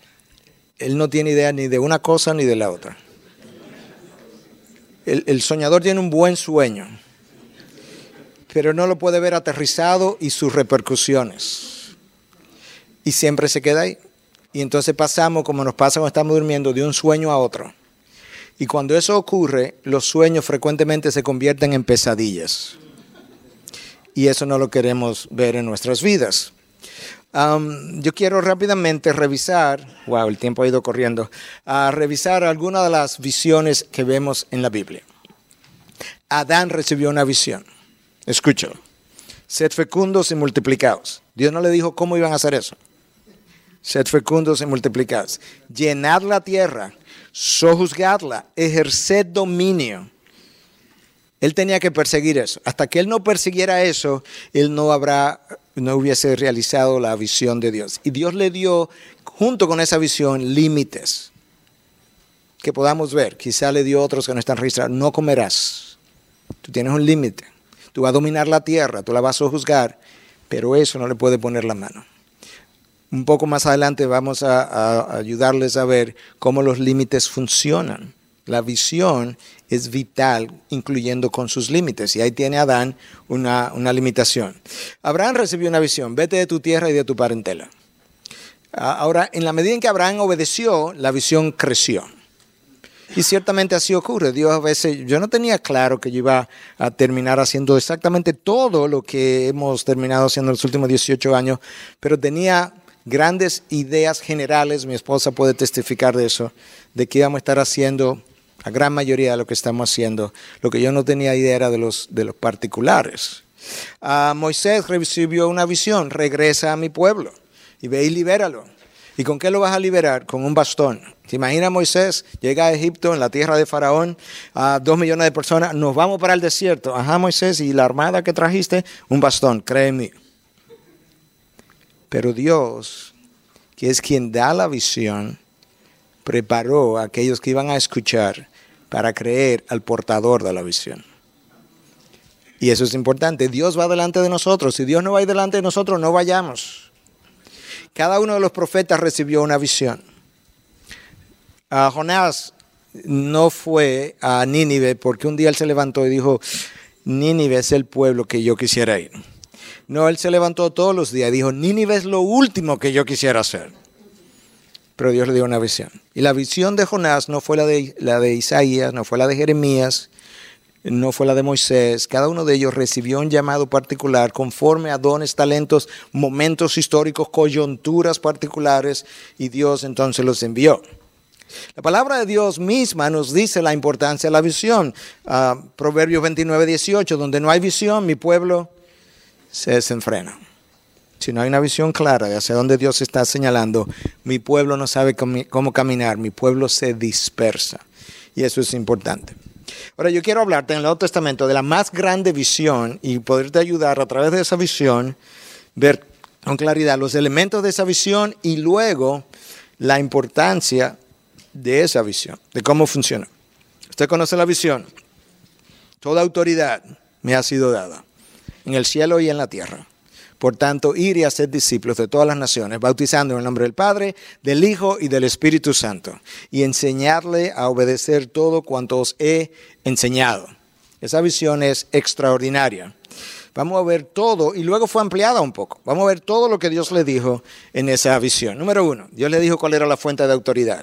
él no tiene idea ni de una cosa ni de la otra. El, el soñador tiene un buen sueño, pero no lo puede ver aterrizado y sus repercusiones. Y siempre se queda ahí. Y entonces pasamos, como nos pasa cuando estamos durmiendo, de un sueño a otro. Y cuando eso ocurre, los sueños frecuentemente se convierten en pesadillas. Y eso no lo queremos ver en nuestras vidas. Um, yo quiero rápidamente revisar, wow, el tiempo ha ido corriendo, a revisar algunas de las visiones que vemos en la Biblia. Adán recibió una visión. Escúchalo. Sed fecundos y multiplicaos. Dios no le dijo cómo iban a hacer eso. Sed fecundos y multiplicaos. Llenad la tierra, sojuzgadla, ejerced dominio. Él tenía que perseguir eso. Hasta que él no persiguiera eso, él no habrá, no hubiese realizado la visión de Dios. Y Dios le dio, junto con esa visión, límites que podamos ver. Quizá le dio otros que no están registrados. No comerás. Tú tienes un límite. Tú vas a dominar la tierra, tú la vas a sojuzgar, pero eso no le puede poner la mano. Un poco más adelante vamos a, a ayudarles a ver cómo los límites funcionan. La visión es vital, incluyendo con sus límites. Y ahí tiene Adán una, una limitación. Abraham recibió una visión. Vete de tu tierra y de tu parentela. Ahora, en la medida en que Abraham obedeció, la visión creció. Y ciertamente así ocurre. Dios a veces, yo no tenía claro que yo iba a terminar haciendo exactamente todo lo que hemos terminado haciendo en los últimos dieciocho años, pero tenía grandes ideas generales, mi esposa puede testificar de eso, de que íbamos a estar haciendo la gran mayoría de lo que estamos haciendo. Lo que yo no tenía idea era de los, de los particulares. Uh, Moisés recibió una visión, regresa a mi pueblo y ve y libéralo. ¿Y con qué lo vas a liberar? Con un bastón. ¿Te imaginas Moisés? Llega a Egipto, en la tierra de Faraón, a dos millones de personas, nos vamos para el desierto. Ajá, Moisés, ¿y la armada que trajiste? Un bastón, créeme. Pero Dios, que es quien da la visión, preparó a aquellos que iban a escuchar para creer al portador de la visión. Y eso es importante. Dios va delante de nosotros. Si Dios no va delante de nosotros, no vayamos. Cada uno de los profetas recibió una visión. Uh, Jonás no fue a Nínive porque un día él se levantó y dijo, Nínive es el pueblo que yo quisiera ir. No, él se levantó todos los días y dijo, Nínive es lo último que yo quisiera hacer. Pero Dios le dio una visión. Y la visión de Jonás no fue la de, la de Isaías, no fue la de Jeremías, no fue la de Moisés. Cada uno de ellos recibió un llamado particular conforme a dones, talentos, momentos históricos, coyunturas particulares, y Dios entonces los envió. La palabra de Dios misma nos dice la importancia de la visión. Uh, Proverbios veintinueve, dieciocho, donde no hay visión, mi pueblo se desenfrena. Si no hay una visión clara de hacia dónde Dios está señalando, mi pueblo no sabe cómo, cómo caminar, mi pueblo se dispersa. Y eso es importante. Ahora yo quiero hablarte en el Nuevo Testamento de la más grande visión y poderte ayudar a través de esa visión, ver con claridad los elementos de esa visión y luego la importancia de esa visión, de cómo funciona. Usted conoce la visión. Toda autoridad me ha sido dada en el cielo y en la tierra. Por tanto, ir y hacer discípulos de todas las naciones, bautizando en el nombre del Padre, del Hijo y del Espíritu Santo, y enseñarle a obedecer todo cuanto os he enseñado. Esa visión es extraordinaria. Vamos a ver todo, y luego fue ampliada un poco. Vamos a ver todo lo que Dios le dijo en esa visión. Número uno, Dios le dijo cuál era la fuente de autoridad.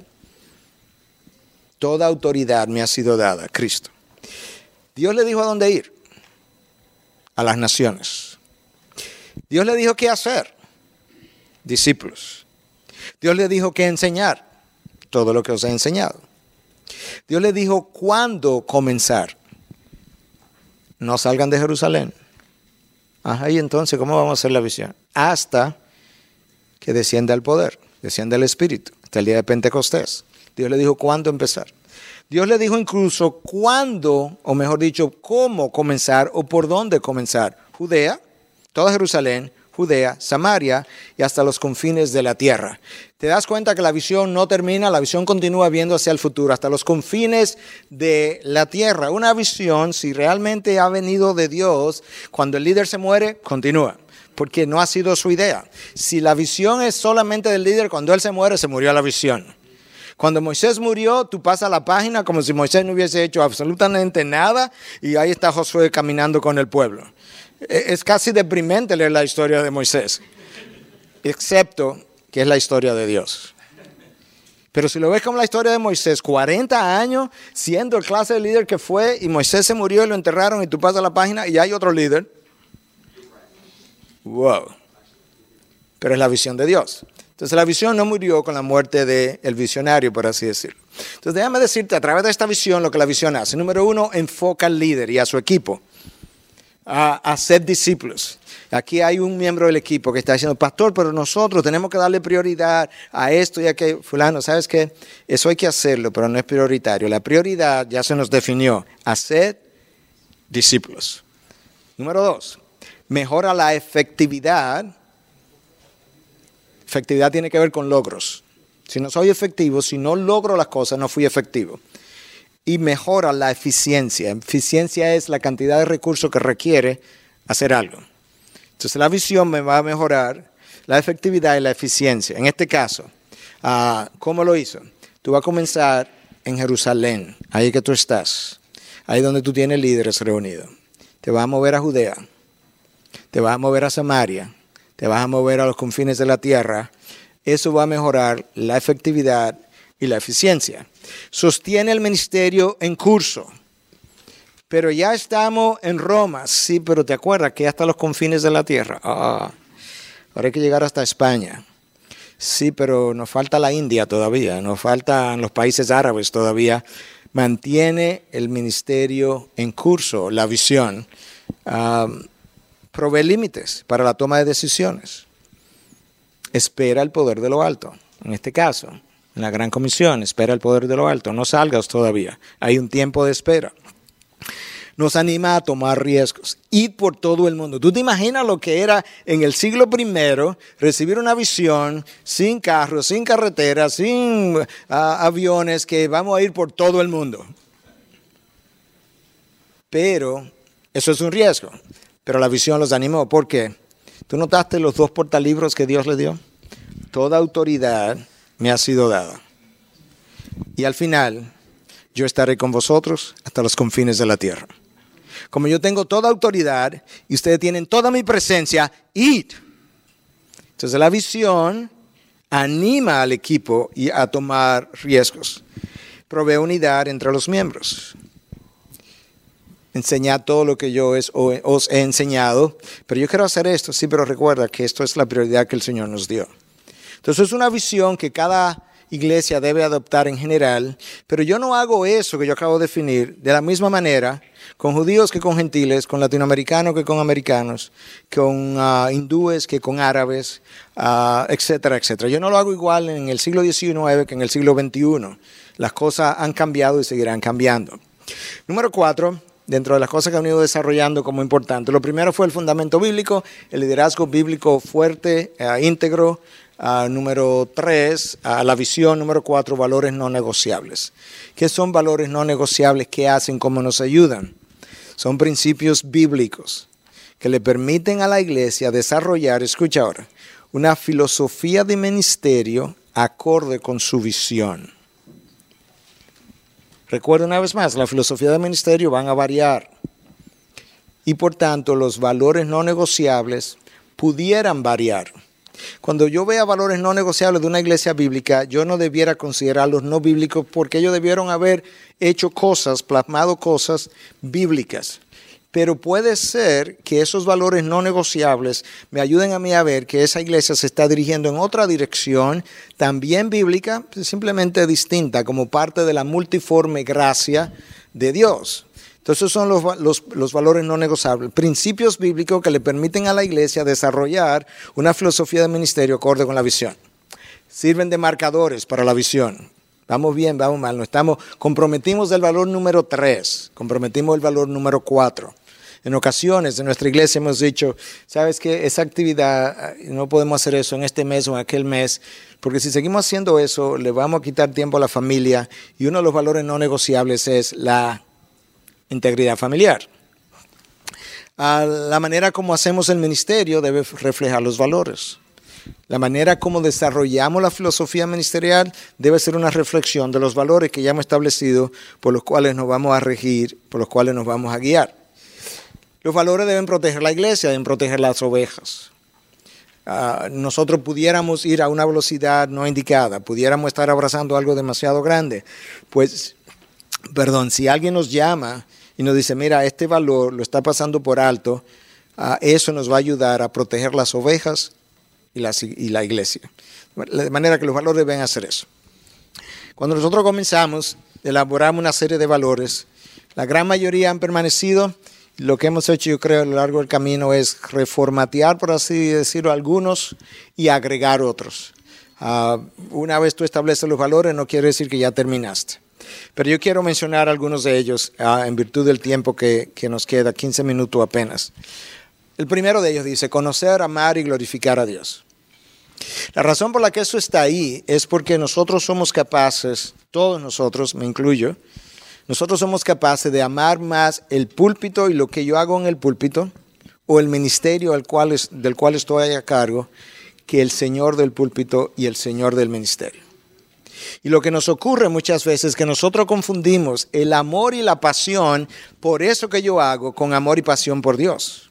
Toda autoridad me ha sido dada, Cristo. Dios le dijo a dónde ir. A las naciones. Dios le dijo qué hacer, discípulos. Dios le dijo qué enseñar, todo lo que os he enseñado. Dios le dijo cuándo comenzar. No salgan de Jerusalén. Ajá, y entonces, ¿cómo vamos a hacer la visión? Hasta que descienda el poder, descienda el Espíritu, hasta el día de Pentecostés. Dios le dijo cuándo empezar. Dios le dijo incluso cuándo, o mejor dicho, cómo comenzar o por dónde comenzar. Judea, toda Jerusalén, Judea, Samaria y hasta los confines de la tierra. ¿Te das cuenta que la visión no termina? La visión continúa viendo hacia el futuro, hasta los confines de la tierra. Una visión, si realmente ha venido de Dios, cuando el líder se muere, continúa, porque no ha sido su idea. Si la visión es solamente del líder, cuando él se muere, se murió la visión. Cuando Moisés murió, tú pasas la página como si Moisés no hubiese hecho absolutamente nada y ahí está Josué caminando con el pueblo. Es casi deprimente leer la historia de Moisés, excepto que es la historia de Dios. Pero si lo ves como la historia de Moisés, cuarenta años siendo el clase de líder que fue, y Moisés se murió y lo enterraron, y tú pasas la página y hay otro líder. Wow. Pero es la visión de Dios. Entonces la visión no murió con la muerte del visionario, por así decirlo. Entonces déjame decirte a través de esta visión lo que la visión hace. Número uno, enfoca al líder y a su equipo a, a ser discípulos. Aquí hay un miembro del equipo que está diciendo, pastor, pero nosotros tenemos que darle prioridad a esto y a que fulano, ¿sabes qué? Eso hay que hacerlo, pero no es prioritario. La prioridad ya se nos definió, hacer discípulos. Número dos, mejora la efectividad. Efectividad tiene que ver con logros. Si no soy efectivo, si no logro las cosas, no fui efectivo. Y mejora la eficiencia. Eficiencia es la cantidad de recursos que requiere hacer algo. Entonces la visión me va a mejorar la efectividad y la eficiencia. En este caso, uh, ¿cómo lo hizo? Tú vas a comenzar en Jerusalén, ahí que tú estás, ahí donde tú tienes líderes reunidos. Te vas a mover a Judea, te vas a mover a Samaria, te vas a mover a los confines de la tierra. Eso va a mejorar la efectividad y la eficiencia. Sostiene el ministerio en curso. Pero ya estamos en Roma. Sí, pero ¿te acuerdas que hasta los confines de la tierra? Ah, ahora hay que llegar hasta España. Sí, pero nos falta la India todavía. Nos faltan los países árabes todavía. Mantiene el ministerio en curso, la visión. Um, provee límites para la toma de decisiones. Espera el poder de lo alto. En este caso, en la Gran Comisión, espera el poder de lo alto. No salgas todavía. Hay un tiempo de espera. Nos anima a tomar riesgos. Ir por todo el mundo. ¿Tú te imaginas lo que era en el siglo primero recibir una visión sin carros, sin carreteras, sin uh, aviones, que vamos a ir por todo el mundo? Pero eso es un riesgo. Pero la visión los animó. ¿Por qué? ¿Tú notaste los dos portalibros que Dios le dio? Toda autoridad me ha sido dada. Y al final, yo estaré con vosotros hasta los confines de la tierra. Como yo tengo toda autoridad y ustedes tienen toda mi presencia, id. Entonces la visión anima al equipo y a tomar riesgos. Provee unidad entre los miembros. Enseñad todo lo que yo es, os he enseñado. Pero yo quiero hacer esto, sí, pero recuerda que esto es la prioridad que el Señor nos dio. Entonces es una visión que cada iglesia debe adoptar en general, pero yo no hago eso que yo acabo de definir de la misma manera con judíos que con gentiles, con latinoamericanos que con americanos, con uh, hindúes que con árabes, uh, etcétera, etcétera. Yo no lo hago igual en el siglo diecinueve que en el siglo veintiuno. Las cosas han cambiado y seguirán cambiando. Número cuatro, dentro de las cosas que han ido desarrollando como importante. Lo primero fue el fundamento bíblico, el liderazgo bíblico fuerte, uh, íntegro. Uh, número tres, uh, la visión. Número cuatro, valores no negociables. ¿Qué son valores no negociables? ¿Qué hacen? ¿Cómo nos ayudan? Son principios bíblicos que le permiten a la iglesia desarrollar, escucha ahora, una filosofía de ministerio acorde con su visión. Recuerda una vez más, la filosofía de ministerio van a variar y por tanto los valores no negociables pudieran variar. Cuando yo vea valores no negociables de una iglesia bíblica, yo no debiera considerarlos no bíblicos porque ellos debieron haber hecho cosas, plasmado cosas bíblicas. Pero puede ser que esos valores no negociables me ayuden a mí a ver que esa iglesia se está dirigiendo en otra dirección, también bíblica, simplemente distinta, como parte de la multiforme gracia de Dios. Entonces son los, los, los valores no negociables, principios bíblicos que le permiten a la iglesia desarrollar una filosofía de ministerio acorde con la visión. Sirven de marcadores para la visión. Vamos bien, vamos mal. No estamos, comprometimos el valor número tres, comprometimos el valor número cuatro. En ocasiones en nuestra iglesia hemos dicho, ¿sabes qué? Esa actividad, no podemos hacer eso en este mes o en aquel mes, porque si seguimos haciendo eso, le vamos a quitar tiempo a la familia. Y uno de los valores no negociables es la integridad familiar. La manera como hacemos el ministerio debe reflejar los valores. La manera como desarrollamos la filosofía ministerial debe ser una reflexión de los valores que ya hemos establecido, por los cuales nos vamos a regir, por los cuales nos vamos a guiar. Los valores deben proteger la iglesia, deben proteger las ovejas. uh, nosotros pudiéramos ir a una velocidad no indicada, pudiéramos estar abrazando algo demasiado grande, pues, perdón, si alguien nos llama y nos dice, mira, este valor lo está pasando por alto, uh, eso nos va a ayudar a proteger las ovejas y la, y la iglesia. De manera que los valores deben hacer eso. Cuando nosotros comenzamos, elaboramos una serie de valores. La gran mayoría han permanecido. Lo que hemos hecho, yo creo, a lo largo del camino es reformatear, por así decirlo, algunos y agregar otros. Uh, una vez tú estableces los valores, no quiere decir que ya terminaste. Pero yo quiero mencionar algunos de ellos uh, en virtud del tiempo que, que nos queda, quince minutos apenas. El primero de ellos dice, conocer, amar y glorificar a Dios. La razón por la que eso está ahí es porque nosotros somos capaces, todos nosotros, me incluyo, nosotros somos capaces de amar más el púlpito y lo que yo hago en el púlpito o el ministerio al cual es, del cual estoy a cargo que el Señor del púlpito y el Señor del ministerio. Y lo que nos ocurre muchas veces es que nosotros confundimos el amor y la pasión por eso que yo hago con amor y pasión por Dios.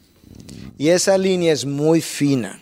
Y esa línea es muy fina.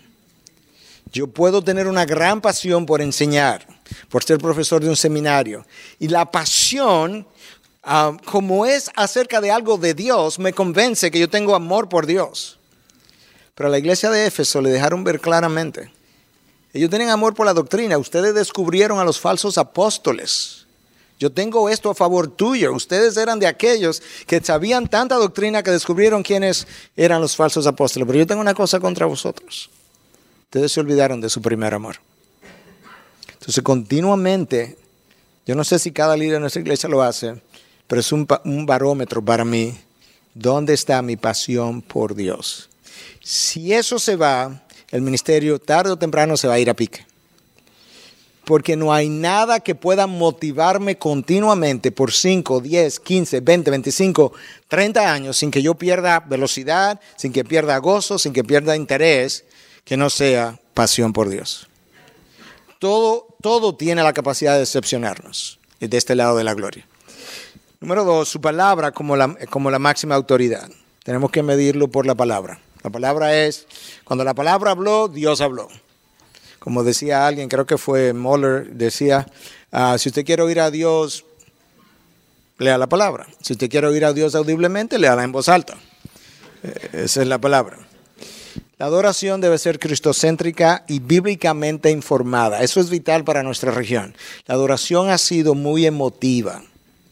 Yo puedo tener una gran pasión por enseñar, por ser profesor de un seminario. Y la pasión, uh, como es acerca de algo de Dios, me convence que yo tengo amor por Dios. Pero a la iglesia de Éfeso le dejaron ver claramente. Ellos tienen amor por la doctrina. Ustedes descubrieron a los falsos apóstoles. Yo tengo esto a favor tuyo. Ustedes eran de aquellos que sabían tanta doctrina que descubrieron quiénes eran los falsos apóstoles. Pero yo tengo una cosa contra vosotros. Ustedes se olvidaron de su primer amor. Entonces, continuamente, yo no sé si cada líder de nuestra iglesia lo hace, pero es un, un barómetro para mí. ¿Dónde está mi pasión por Dios? Si eso se va, el ministerio tarde o temprano se va a ir a pique. Porque no hay nada que pueda motivarme continuamente por cinco, diez, quince, veinte, veinticinco, treinta años sin que yo pierda velocidad, sin que pierda gozo, sin que pierda interés, que no sea pasión por Dios. Todo, todo tiene la capacidad de decepcionarnos de este lado de la gloria. Número dos, su palabra como la, como la máxima autoridad. Tenemos que medirlo por la palabra. La palabra es, cuando la palabra habló, Dios habló. Como decía alguien, creo que fue Moller, decía, uh, si usted quiere oír a Dios, lea la palabra. Si usted quiere oír a Dios audiblemente, léala en voz alta. Eh, esa es la palabra. La adoración debe ser cristocéntrica y bíblicamente informada. Eso es vital para nuestra región. La adoración ha sido muy emotiva.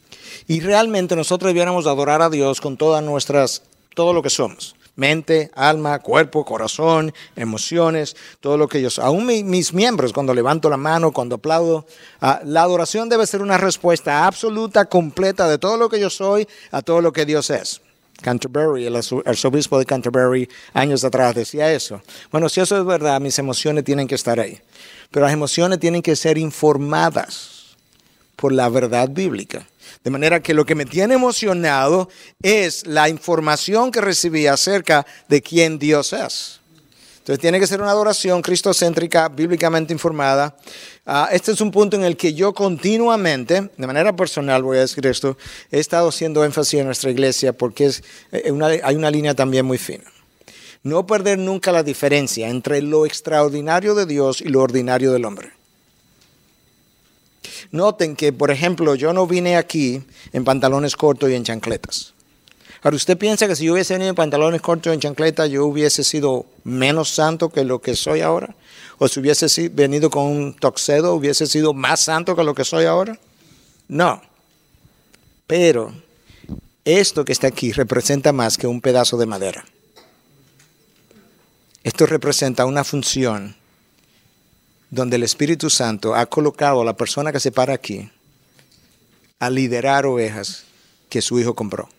Y realmente nosotros debiéramos adorar a Dios con todas nuestras, todo lo que somos. Mente, alma, cuerpo, corazón, emociones, todo lo que yo soy. Aún mi, mis miembros, cuando levanto la mano, cuando aplaudo. Uh, la adoración debe ser una respuesta absoluta, completa de todo lo que yo soy a todo lo que Dios es. Canterbury, el arzobispo de Canterbury, años atrás decía eso. Bueno, si eso es verdad, mis emociones tienen que estar ahí. Pero las emociones tienen que ser informadas por la verdad bíblica. De manera que lo que me tiene emocionado es la información que recibí acerca de quién Dios es. Entonces tiene que ser una adoración cristocéntrica, bíblicamente informada. Uh, este es un punto en el que yo continuamente, de manera personal voy a decir esto, he estado haciendo énfasis en nuestra iglesia porque es una, hay una línea también muy fina. No perder nunca la diferencia entre lo extraordinario de Dios y lo ordinario del hombre. Noten que, por ejemplo, yo no vine aquí en pantalones cortos y en chancletas. Ahora, ¿usted piensa que si yo hubiese venido en pantalones cortos y en chancletas, yo hubiese sido menos santo que lo que soy ahora? ¿O si hubiese venido con un tuxedo, hubiese sido más santo que lo que soy ahora? No. Pero esto que está aquí representa más que un pedazo de madera. Esto representa una función donde el Espíritu Santo ha colocado a la persona que se para aquí a liderar ovejas que su hijo compró.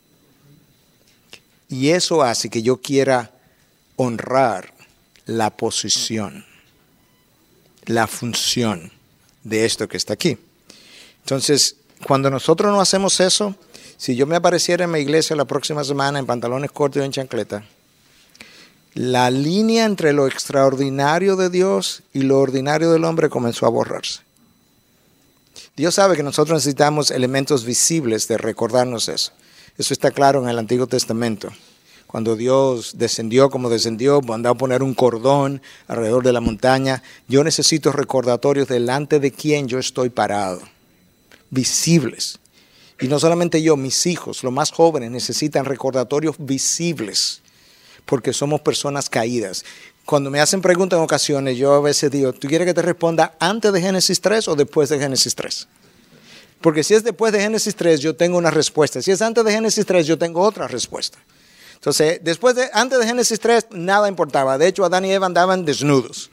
Y eso hace que yo quiera honrar la posición, la función de esto que está aquí. Entonces, cuando nosotros no hacemos eso, si yo me apareciera en mi iglesia la próxima semana en pantalones cortos y en chancleta, la línea entre lo extraordinario de Dios y lo ordinario del hombre comenzó a borrarse. Dios sabe que nosotros necesitamos elementos visibles de recordarnos eso. Eso está claro en el Antiguo Testamento. cuando Dios descendió como descendió, mandó a poner un cordón alrededor de la montaña. Yo necesito recordatorios delante de quién yo estoy parado, visibles. Y no solamente yo, mis hijos, los más jóvenes, necesitan recordatorios visibles, porque somos personas caídas. Cuando me hacen preguntas en ocasiones, yo a veces digo, ¿tú quieres que te responda antes de Génesis tres o después de Génesis tres? Porque si es después de Génesis tres, yo tengo una respuesta. Si es antes de Génesis tres, yo tengo otra respuesta. Entonces, después de, antes de Génesis tres, nada importaba. De hecho, Adán y Eva andaban desnudos.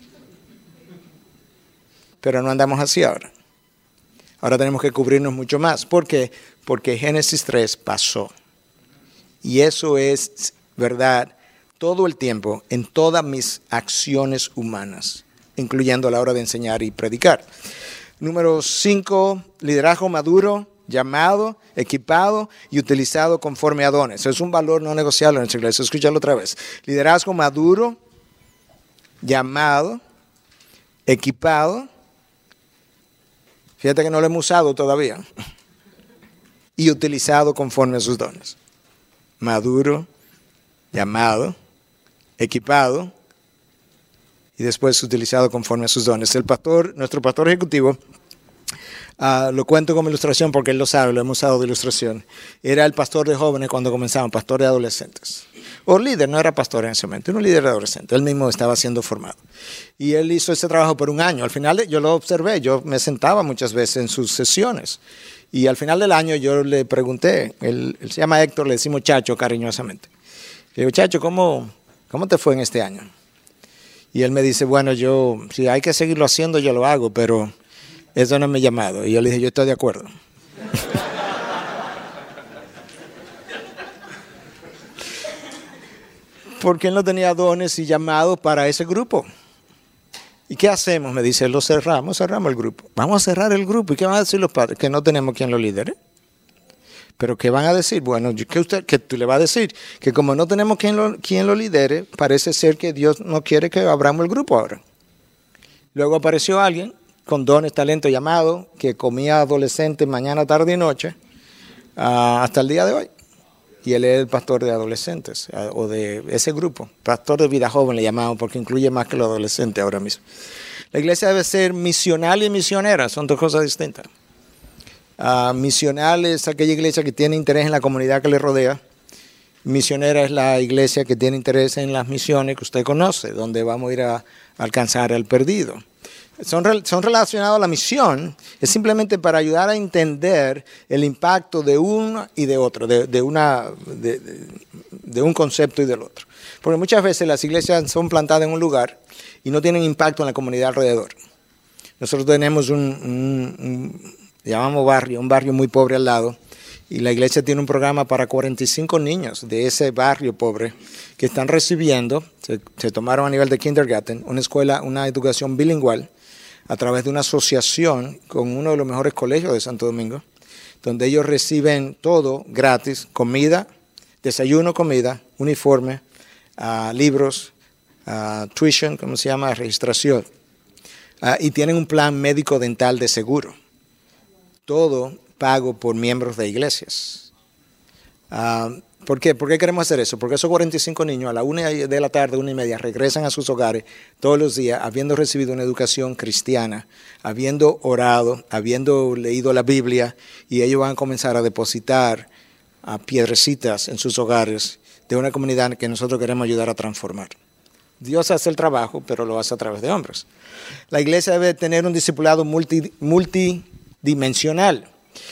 Pero no andamos así ahora. Ahora tenemos que cubrirnos mucho más. ¿Por qué? Porque Génesis tres pasó. Y eso es verdad todo el tiempo en todas mis acciones humanas, incluyendo a la hora de enseñar y predicar. Número cinco, liderazgo maduro, llamado, equipado y utilizado conforme a dones. Eso es un valor no negociable en nuestra iglesia. Escúchalo otra vez. Liderazgo maduro, llamado, equipado. Fíjate que no lo hemos usado todavía. Y utilizado conforme a sus dones. Maduro, llamado, equipado y después utilizado conforme a sus dones. El pastor, nuestro pastor ejecutivo, uh, lo cuento como ilustración porque él lo sabe, lo hemos usado de ilustración. Era el pastor de jóvenes cuando comenzaban, pastor de adolescentes. O líder, no era pastor en ese momento, era un líder de adolescentes. Él mismo estaba siendo formado. Y él hizo ese trabajo por un año. Al final yo lo observé, yo me sentaba muchas veces en sus sesiones. Y al final del año yo le pregunté, él, él se llama Héctor, le decimos Chacho cariñosamente. Le digo, Chacho, ¿cómo, ¿cómo te fue en este año? Y él me dice, bueno, yo, si hay que seguirlo haciendo, yo lo hago, pero eso no es mi llamado. Y yo le dije, yo estoy de acuerdo. Porque él no tenía dones y llamados para ese grupo. ¿Y qué hacemos? Me dice, lo cerramos, cerramos el grupo. Vamos a cerrar el grupo. ¿Y qué van a decir los padres? Que no tenemos quien lo lidere. ¿Pero qué van a decir? Bueno, ¿qué, usted, qué tú le vas a decir? Que como no tenemos quien lo, quien lo lidere, parece ser que Dios no quiere que abramos el grupo ahora. Luego apareció alguien con dones, talento, llamado, que comía adolescentes mañana, tarde y noche, uh, hasta el día de hoy. Y él es el pastor de adolescentes, o de ese grupo. Pastor de vida joven le llamamos, porque incluye más que los adolescentes ahora mismo. La iglesia debe ser misional y misionera, son dos cosas distintas. Uh, misional es aquella iglesia que tiene interés en la comunidad que le rodea. Misionera es la iglesia que tiene interés en las misiones que usted conoce, donde vamos a ir a alcanzar al perdido. Son, son relacionados a la misión, es simplemente para ayudar a entender el impacto de uno y de otro, de, de, una, de, de un concepto y del otro. Porque muchas veces las iglesias son plantadas en un lugar y no tienen impacto en la comunidad alrededor. Nosotros tenemos un, un, un llamamos barrio, un barrio muy pobre al lado, y la iglesia tiene un programa para cuarenta y cinco niños de ese barrio pobre que están recibiendo, se, se tomaron a nivel de kindergarten, una escuela, una educación bilingüal, a través de una asociación con uno de los mejores colegios de Santo Domingo, donde ellos reciben todo gratis, comida, desayuno, comida, uniforme, uh, libros, uh, tuition, ¿cómo se llama? Registración. Uh, y tienen un plan médico dental de seguro. Todo pago por miembros de iglesias. Uh, ¿Por qué? ¿Por qué queremos hacer eso? Porque esos cuarenta y cinco niños a la una de la tarde, una y media, regresan a sus hogares todos los días habiendo recibido una educación cristiana, habiendo orado, habiendo leído la Biblia, y ellos van a comenzar a depositar a piedrecitas en sus hogares de una comunidad que nosotros queremos ayudar a transformar. Dios hace el trabajo, pero lo hace a través de hombres. La iglesia debe tener un discipulado multi, multidimensional.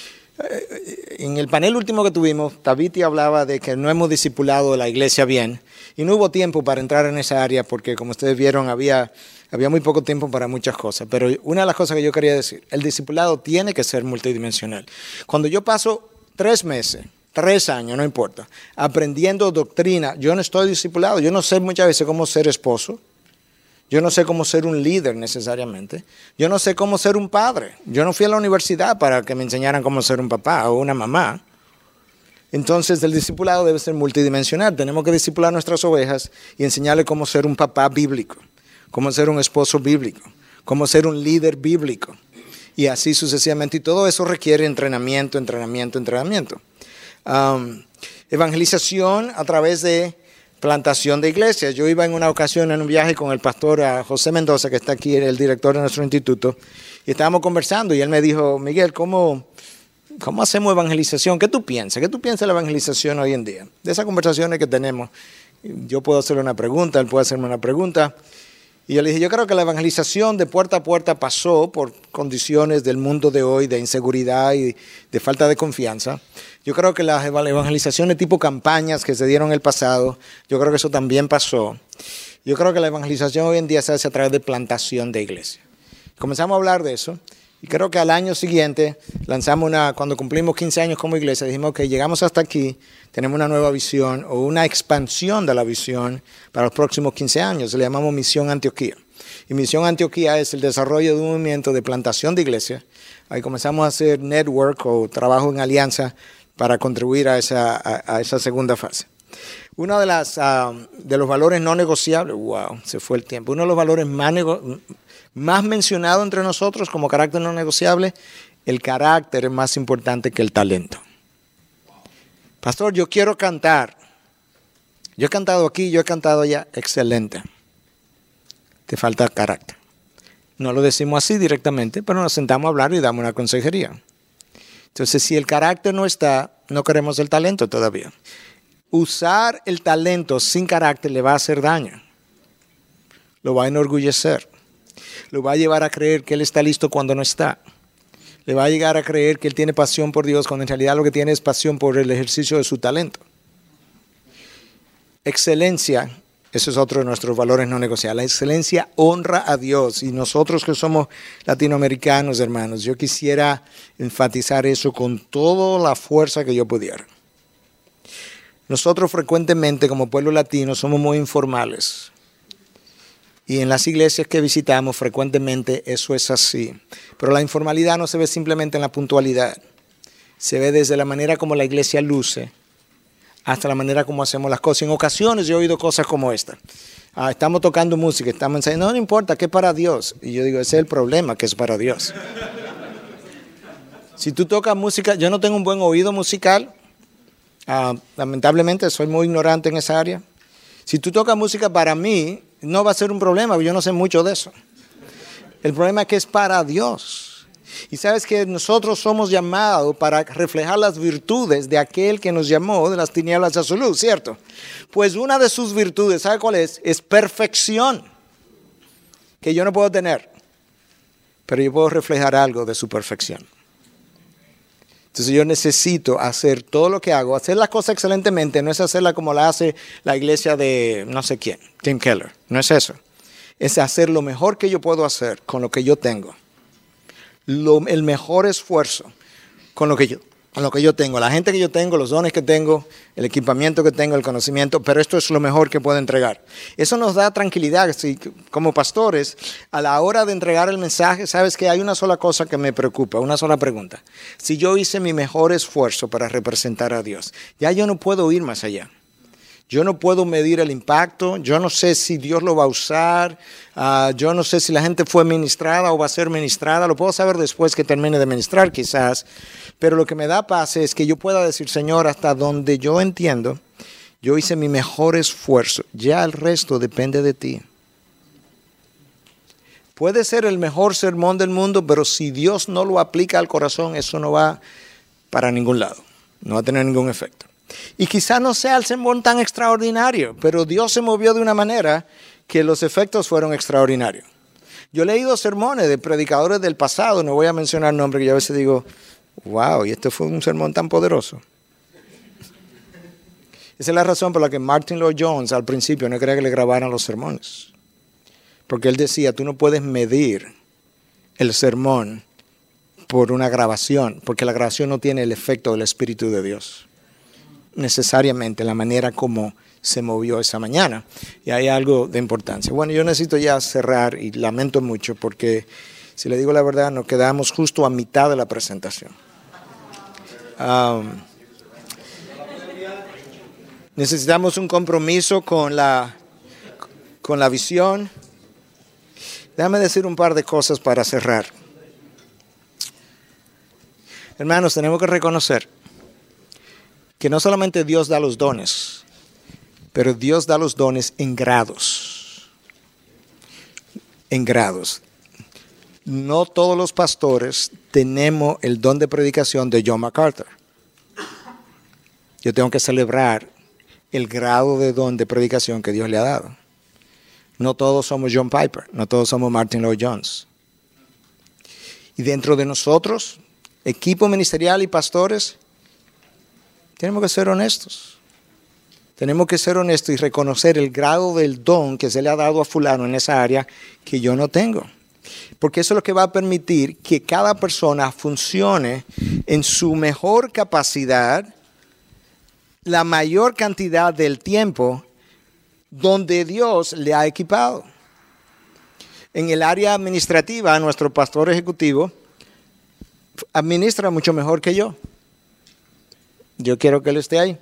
En el panel último que tuvimos, Tabiti hablaba de que no hemos discipulado la iglesia bien, y no hubo tiempo para entrar en esa área porque, como ustedes vieron, había, había muy poco tiempo para muchas cosas. Pero una de las cosas que yo quería decir, el discipulado tiene que ser multidimensional. Cuando yo paso tres meses, tres años, no importa, aprendiendo doctrina, yo no estoy discipulado, yo no sé muchas veces cómo ser esposo. Yo no sé cómo ser un líder necesariamente. Yo no sé cómo ser un padre. Yo no fui a la universidad para que me enseñaran cómo ser un papá o una mamá. Entonces el discipulado debe ser multidimensional. Tenemos que discipular nuestras ovejas y enseñarles cómo ser un papá bíblico, cómo ser un esposo bíblico, cómo ser un líder bíblico. Y así sucesivamente. Y todo eso requiere entrenamiento, entrenamiento, entrenamiento. Um, Evangelización a través de plantación de iglesias. Yo iba en una ocasión en un viaje con el pastor José Mendoza, que está aquí, el director de nuestro instituto, y estábamos conversando y él me dijo, Miguel, ¿cómo, cómo hacemos evangelización? ¿Qué tú piensas? ¿Qué tú piensas de la evangelización hoy en día? De esas conversaciones que tenemos, yo puedo hacerle una pregunta, él puede hacerme una pregunta. Y yo le dije, yo creo que la evangelización de puerta a puerta pasó por condiciones del mundo de hoy, de inseguridad y de falta de confianza. Yo creo que las evangelizaciones tipo campañas que se dieron en el pasado, yo creo que eso también pasó. Yo creo que la evangelización hoy en día se hace a través de plantación de iglesia. Comenzamos a hablar de eso y creo que al año siguiente lanzamos una, cuando cumplimos quince años como iglesia, dijimos que llegamos hasta aquí, tenemos una nueva visión o una expansión de la visión para los próximos quince años. Le llamamos Misión Antioquía. Y Misión Antioquía es el desarrollo de un movimiento de plantación de iglesia. Ahí comenzamos a hacer network o trabajo en alianza para contribuir a esa, a, a esa segunda fase. Uno de, las, uh, de los valores no negociables, wow, se fue el tiempo, uno de los valores más, nego, más mencionados entre nosotros como carácter no negociable, el carácter es más importante que el talento. Pastor, yo quiero cantar. Yo he cantado aquí, yo he cantado allá. Excelente. Te falta carácter. No lo decimos así directamente, pero nos sentamos a hablar y damos una consejería. Entonces, si el carácter no está, no queremos el talento todavía. Usar el talento sin carácter le va a hacer daño. Lo va a enorgullecer. Lo va a llevar a creer que él está listo cuando no está. Le va a llegar a creer que él tiene pasión por Dios, cuando en realidad lo que tiene es pasión por el ejercicio de su talento. Excelencia, eso es otro de nuestros valores no negociables. La excelencia honra a Dios y nosotros que somos latinoamericanos, hermanos, yo quisiera enfatizar eso con toda la fuerza que yo pudiera. Nosotros frecuentemente como pueblo latino somos muy informales. Y en las iglesias que visitamos frecuentemente eso es así. Pero la informalidad no se ve simplemente en la puntualidad. Se ve desde la manera como la iglesia luce hasta la manera como hacemos las cosas. En ocasiones yo he oído cosas como esta. Ah, estamos tocando música, estamos enseñando, no, no importa, que es para Dios. Y yo digo, ese es el problema, que es para Dios. Si tú tocas música, yo no tengo un buen oído musical. Ah, lamentablemente soy muy ignorante en esa área. Si tú tocas música para mí, no va a ser un problema, yo no sé mucho de eso. El problema es que es para Dios. Y sabes que nosotros somos llamados para reflejar las virtudes de aquel que nos llamó de las tinieblas a su luz, ¿cierto? Pues una de sus virtudes, ¿sabe cuál es? Es perfección, que yo no puedo tener, pero yo puedo reflejar algo de su perfección. Entonces yo necesito hacer todo lo que hago, hacer las cosas excelentemente, no es hacerla como la hace la iglesia de no sé quién, Tim Keller, no es eso. Es hacer lo mejor que yo puedo hacer con lo que yo tengo. Lo, el mejor esfuerzo con lo que yo con lo que yo tengo, la gente que yo tengo, los dones que tengo, el equipamiento que tengo, el conocimiento, pero esto es lo mejor que puedo entregar. Eso nos da tranquilidad. Si, como pastores, a la hora de entregar el mensaje, sabes que hay una sola cosa que me preocupa, una sola pregunta. Si yo hice mi mejor esfuerzo para representar a Dios, ya yo no puedo ir más allá. Yo no puedo medir el impacto, yo no sé si Dios lo va a usar, uh, yo no sé si la gente fue ministrada o va a ser ministrada, lo puedo saber después que termine de ministrar quizás, pero lo que me da paz es que yo pueda decir, Señor, hasta donde yo entiendo, yo hice mi mejor esfuerzo, ya el resto depende de ti. Puede ser el mejor sermón del mundo, pero si Dios no lo aplica al corazón, eso no va para ningún lado, no va a tener ningún efecto. Y quizá no sea el sermón tan extraordinario, pero Dios se movió de una manera que los efectos fueron extraordinarios. Yo he leído sermones de predicadores del pasado, no voy a mencionar nombres, que yo a veces digo, wow, y este fue un sermón tan poderoso. Esa es la razón por la que Martin Lloyd-Jones al principio no quería que le grabaran los sermones. Porque él decía, tú no puedes medir el sermón por una grabación, porque la grabación no tiene el efecto del Espíritu de Dios. Necesariamente la manera como se movió esa mañana. Y hay algo de importancia. Bueno, yo necesito ya cerrar y lamento mucho porque, si le digo la verdad, nos quedamos justo a mitad de la presentación. Um, necesitamos un compromiso con la, con la visión. Déjame decir un par de cosas para cerrar. Hermanos, tenemos que reconocer que no solamente Dios da los dones, pero Dios da los dones en grados. En grados. No todos los pastores tenemos el don de predicación de John MacArthur. Yo tengo que celebrar el grado de don de predicación que Dios le ha dado. No todos somos John Piper, no todos somos Martin Lloyd-Jones. Y dentro de nosotros, equipo ministerial y pastores, tenemos que ser honestos. Tenemos que ser honestos y reconocer el grado del don que se le ha dado a fulano en esa área que yo no tengo. Porque eso es lo que va a permitir que cada persona funcione en su mejor capacidad, la mayor cantidad del tiempo donde Dios le ha equipado. En el área administrativa, nuestro pastor ejecutivo administra mucho mejor que yo. Yo quiero que él esté ahí.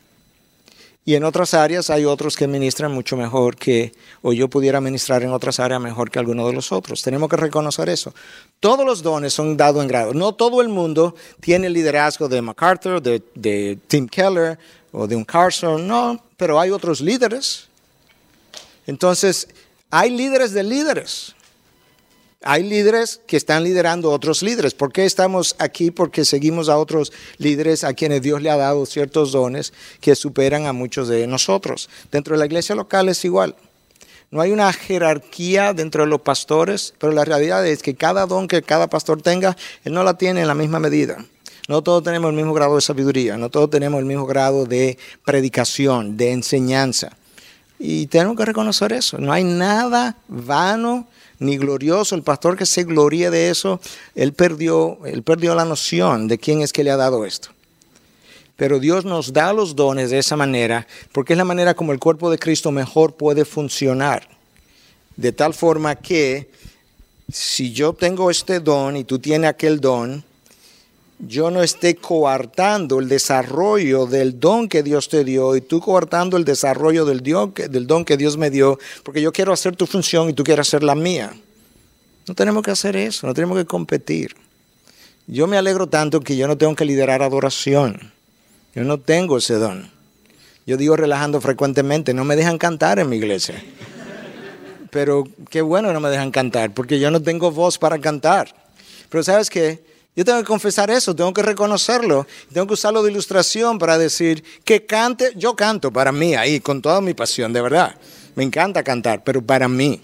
Y en otras áreas hay otros que ministran mucho mejor que, o yo pudiera ministrar en otras áreas mejor que alguno de los otros. Tenemos que reconocer eso. Todos los dones son dados en grado. No todo el mundo tiene el liderazgo de MacArthur, de, de Tim Keller o de un Carson. No, pero hay otros líderes. Entonces, hay líderes de líderes. Hay líderes que están liderando a otros líderes. ¿Por qué estamos aquí? Porque seguimos a otros líderes a quienes Dios le ha dado ciertos dones que superan a muchos de nosotros. Dentro de la iglesia local es igual. No hay una jerarquía dentro de los pastores, pero la realidad es que cada don que cada pastor tenga, él no la tiene en la misma medida. No todos tenemos el mismo grado de sabiduría, no todos tenemos el mismo grado de predicación, de enseñanza. Y tenemos que reconocer eso. No hay nada vano ni glorioso. El pastor que se gloríe de eso, él perdió, él perdió la noción de quién es que le ha dado esto. Pero Dios nos da los dones de esa manera, porque es la manera como el cuerpo de Cristo mejor puede funcionar. De tal forma que, si yo tengo este don y tú tienes aquel don, yo no esté coartando el desarrollo del don que Dios te dio y tú coartando el desarrollo del, Dios, del don que Dios me dio, porque yo quiero hacer tu función y tú quieres hacer la mía. No tenemos que hacer eso, no tenemos que competir. Yo me alegro tanto que yo no tengo que liderar adoración. Yo no tengo ese don. Yo digo relajando frecuentemente, no me dejan cantar en mi iglesia. Pero qué bueno que no me dejan cantar, porque yo no tengo voz para cantar. Pero ¿sabes qué? Yo tengo que confesar eso, tengo que reconocerlo, tengo que usarlo de ilustración para decir que cante, yo canto para mí ahí, con toda mi pasión, de verdad. Me encanta cantar, pero para mí.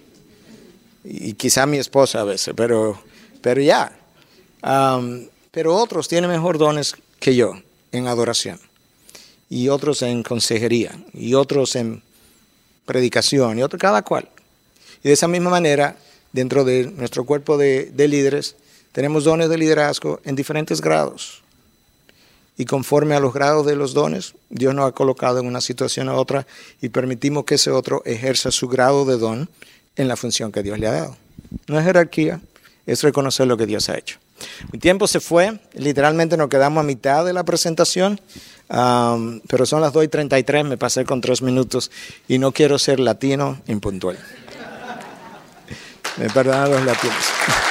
Y quizá mi esposa a veces, pero, pero ya. Um, pero otros tienen mejor dones que yo en adoración. Y otros en consejería, y otros en predicación, y otros cada cual. Y de esa misma manera, dentro de nuestro cuerpo de, de líderes, tenemos dones de liderazgo en diferentes grados. Y conforme a los grados de los dones, Dios nos ha colocado en una situación u otra y permitimos que ese otro ejerza su grado de don en la función que Dios le ha dado. No es jerarquía, es reconocer lo que Dios ha hecho. Mi tiempo se fue, literalmente nos quedamos a mitad de la presentación, um, pero son las dos y treinta y tres, me pasé con tres minutos y no quiero ser latino impuntual. Me perdonan los latinos.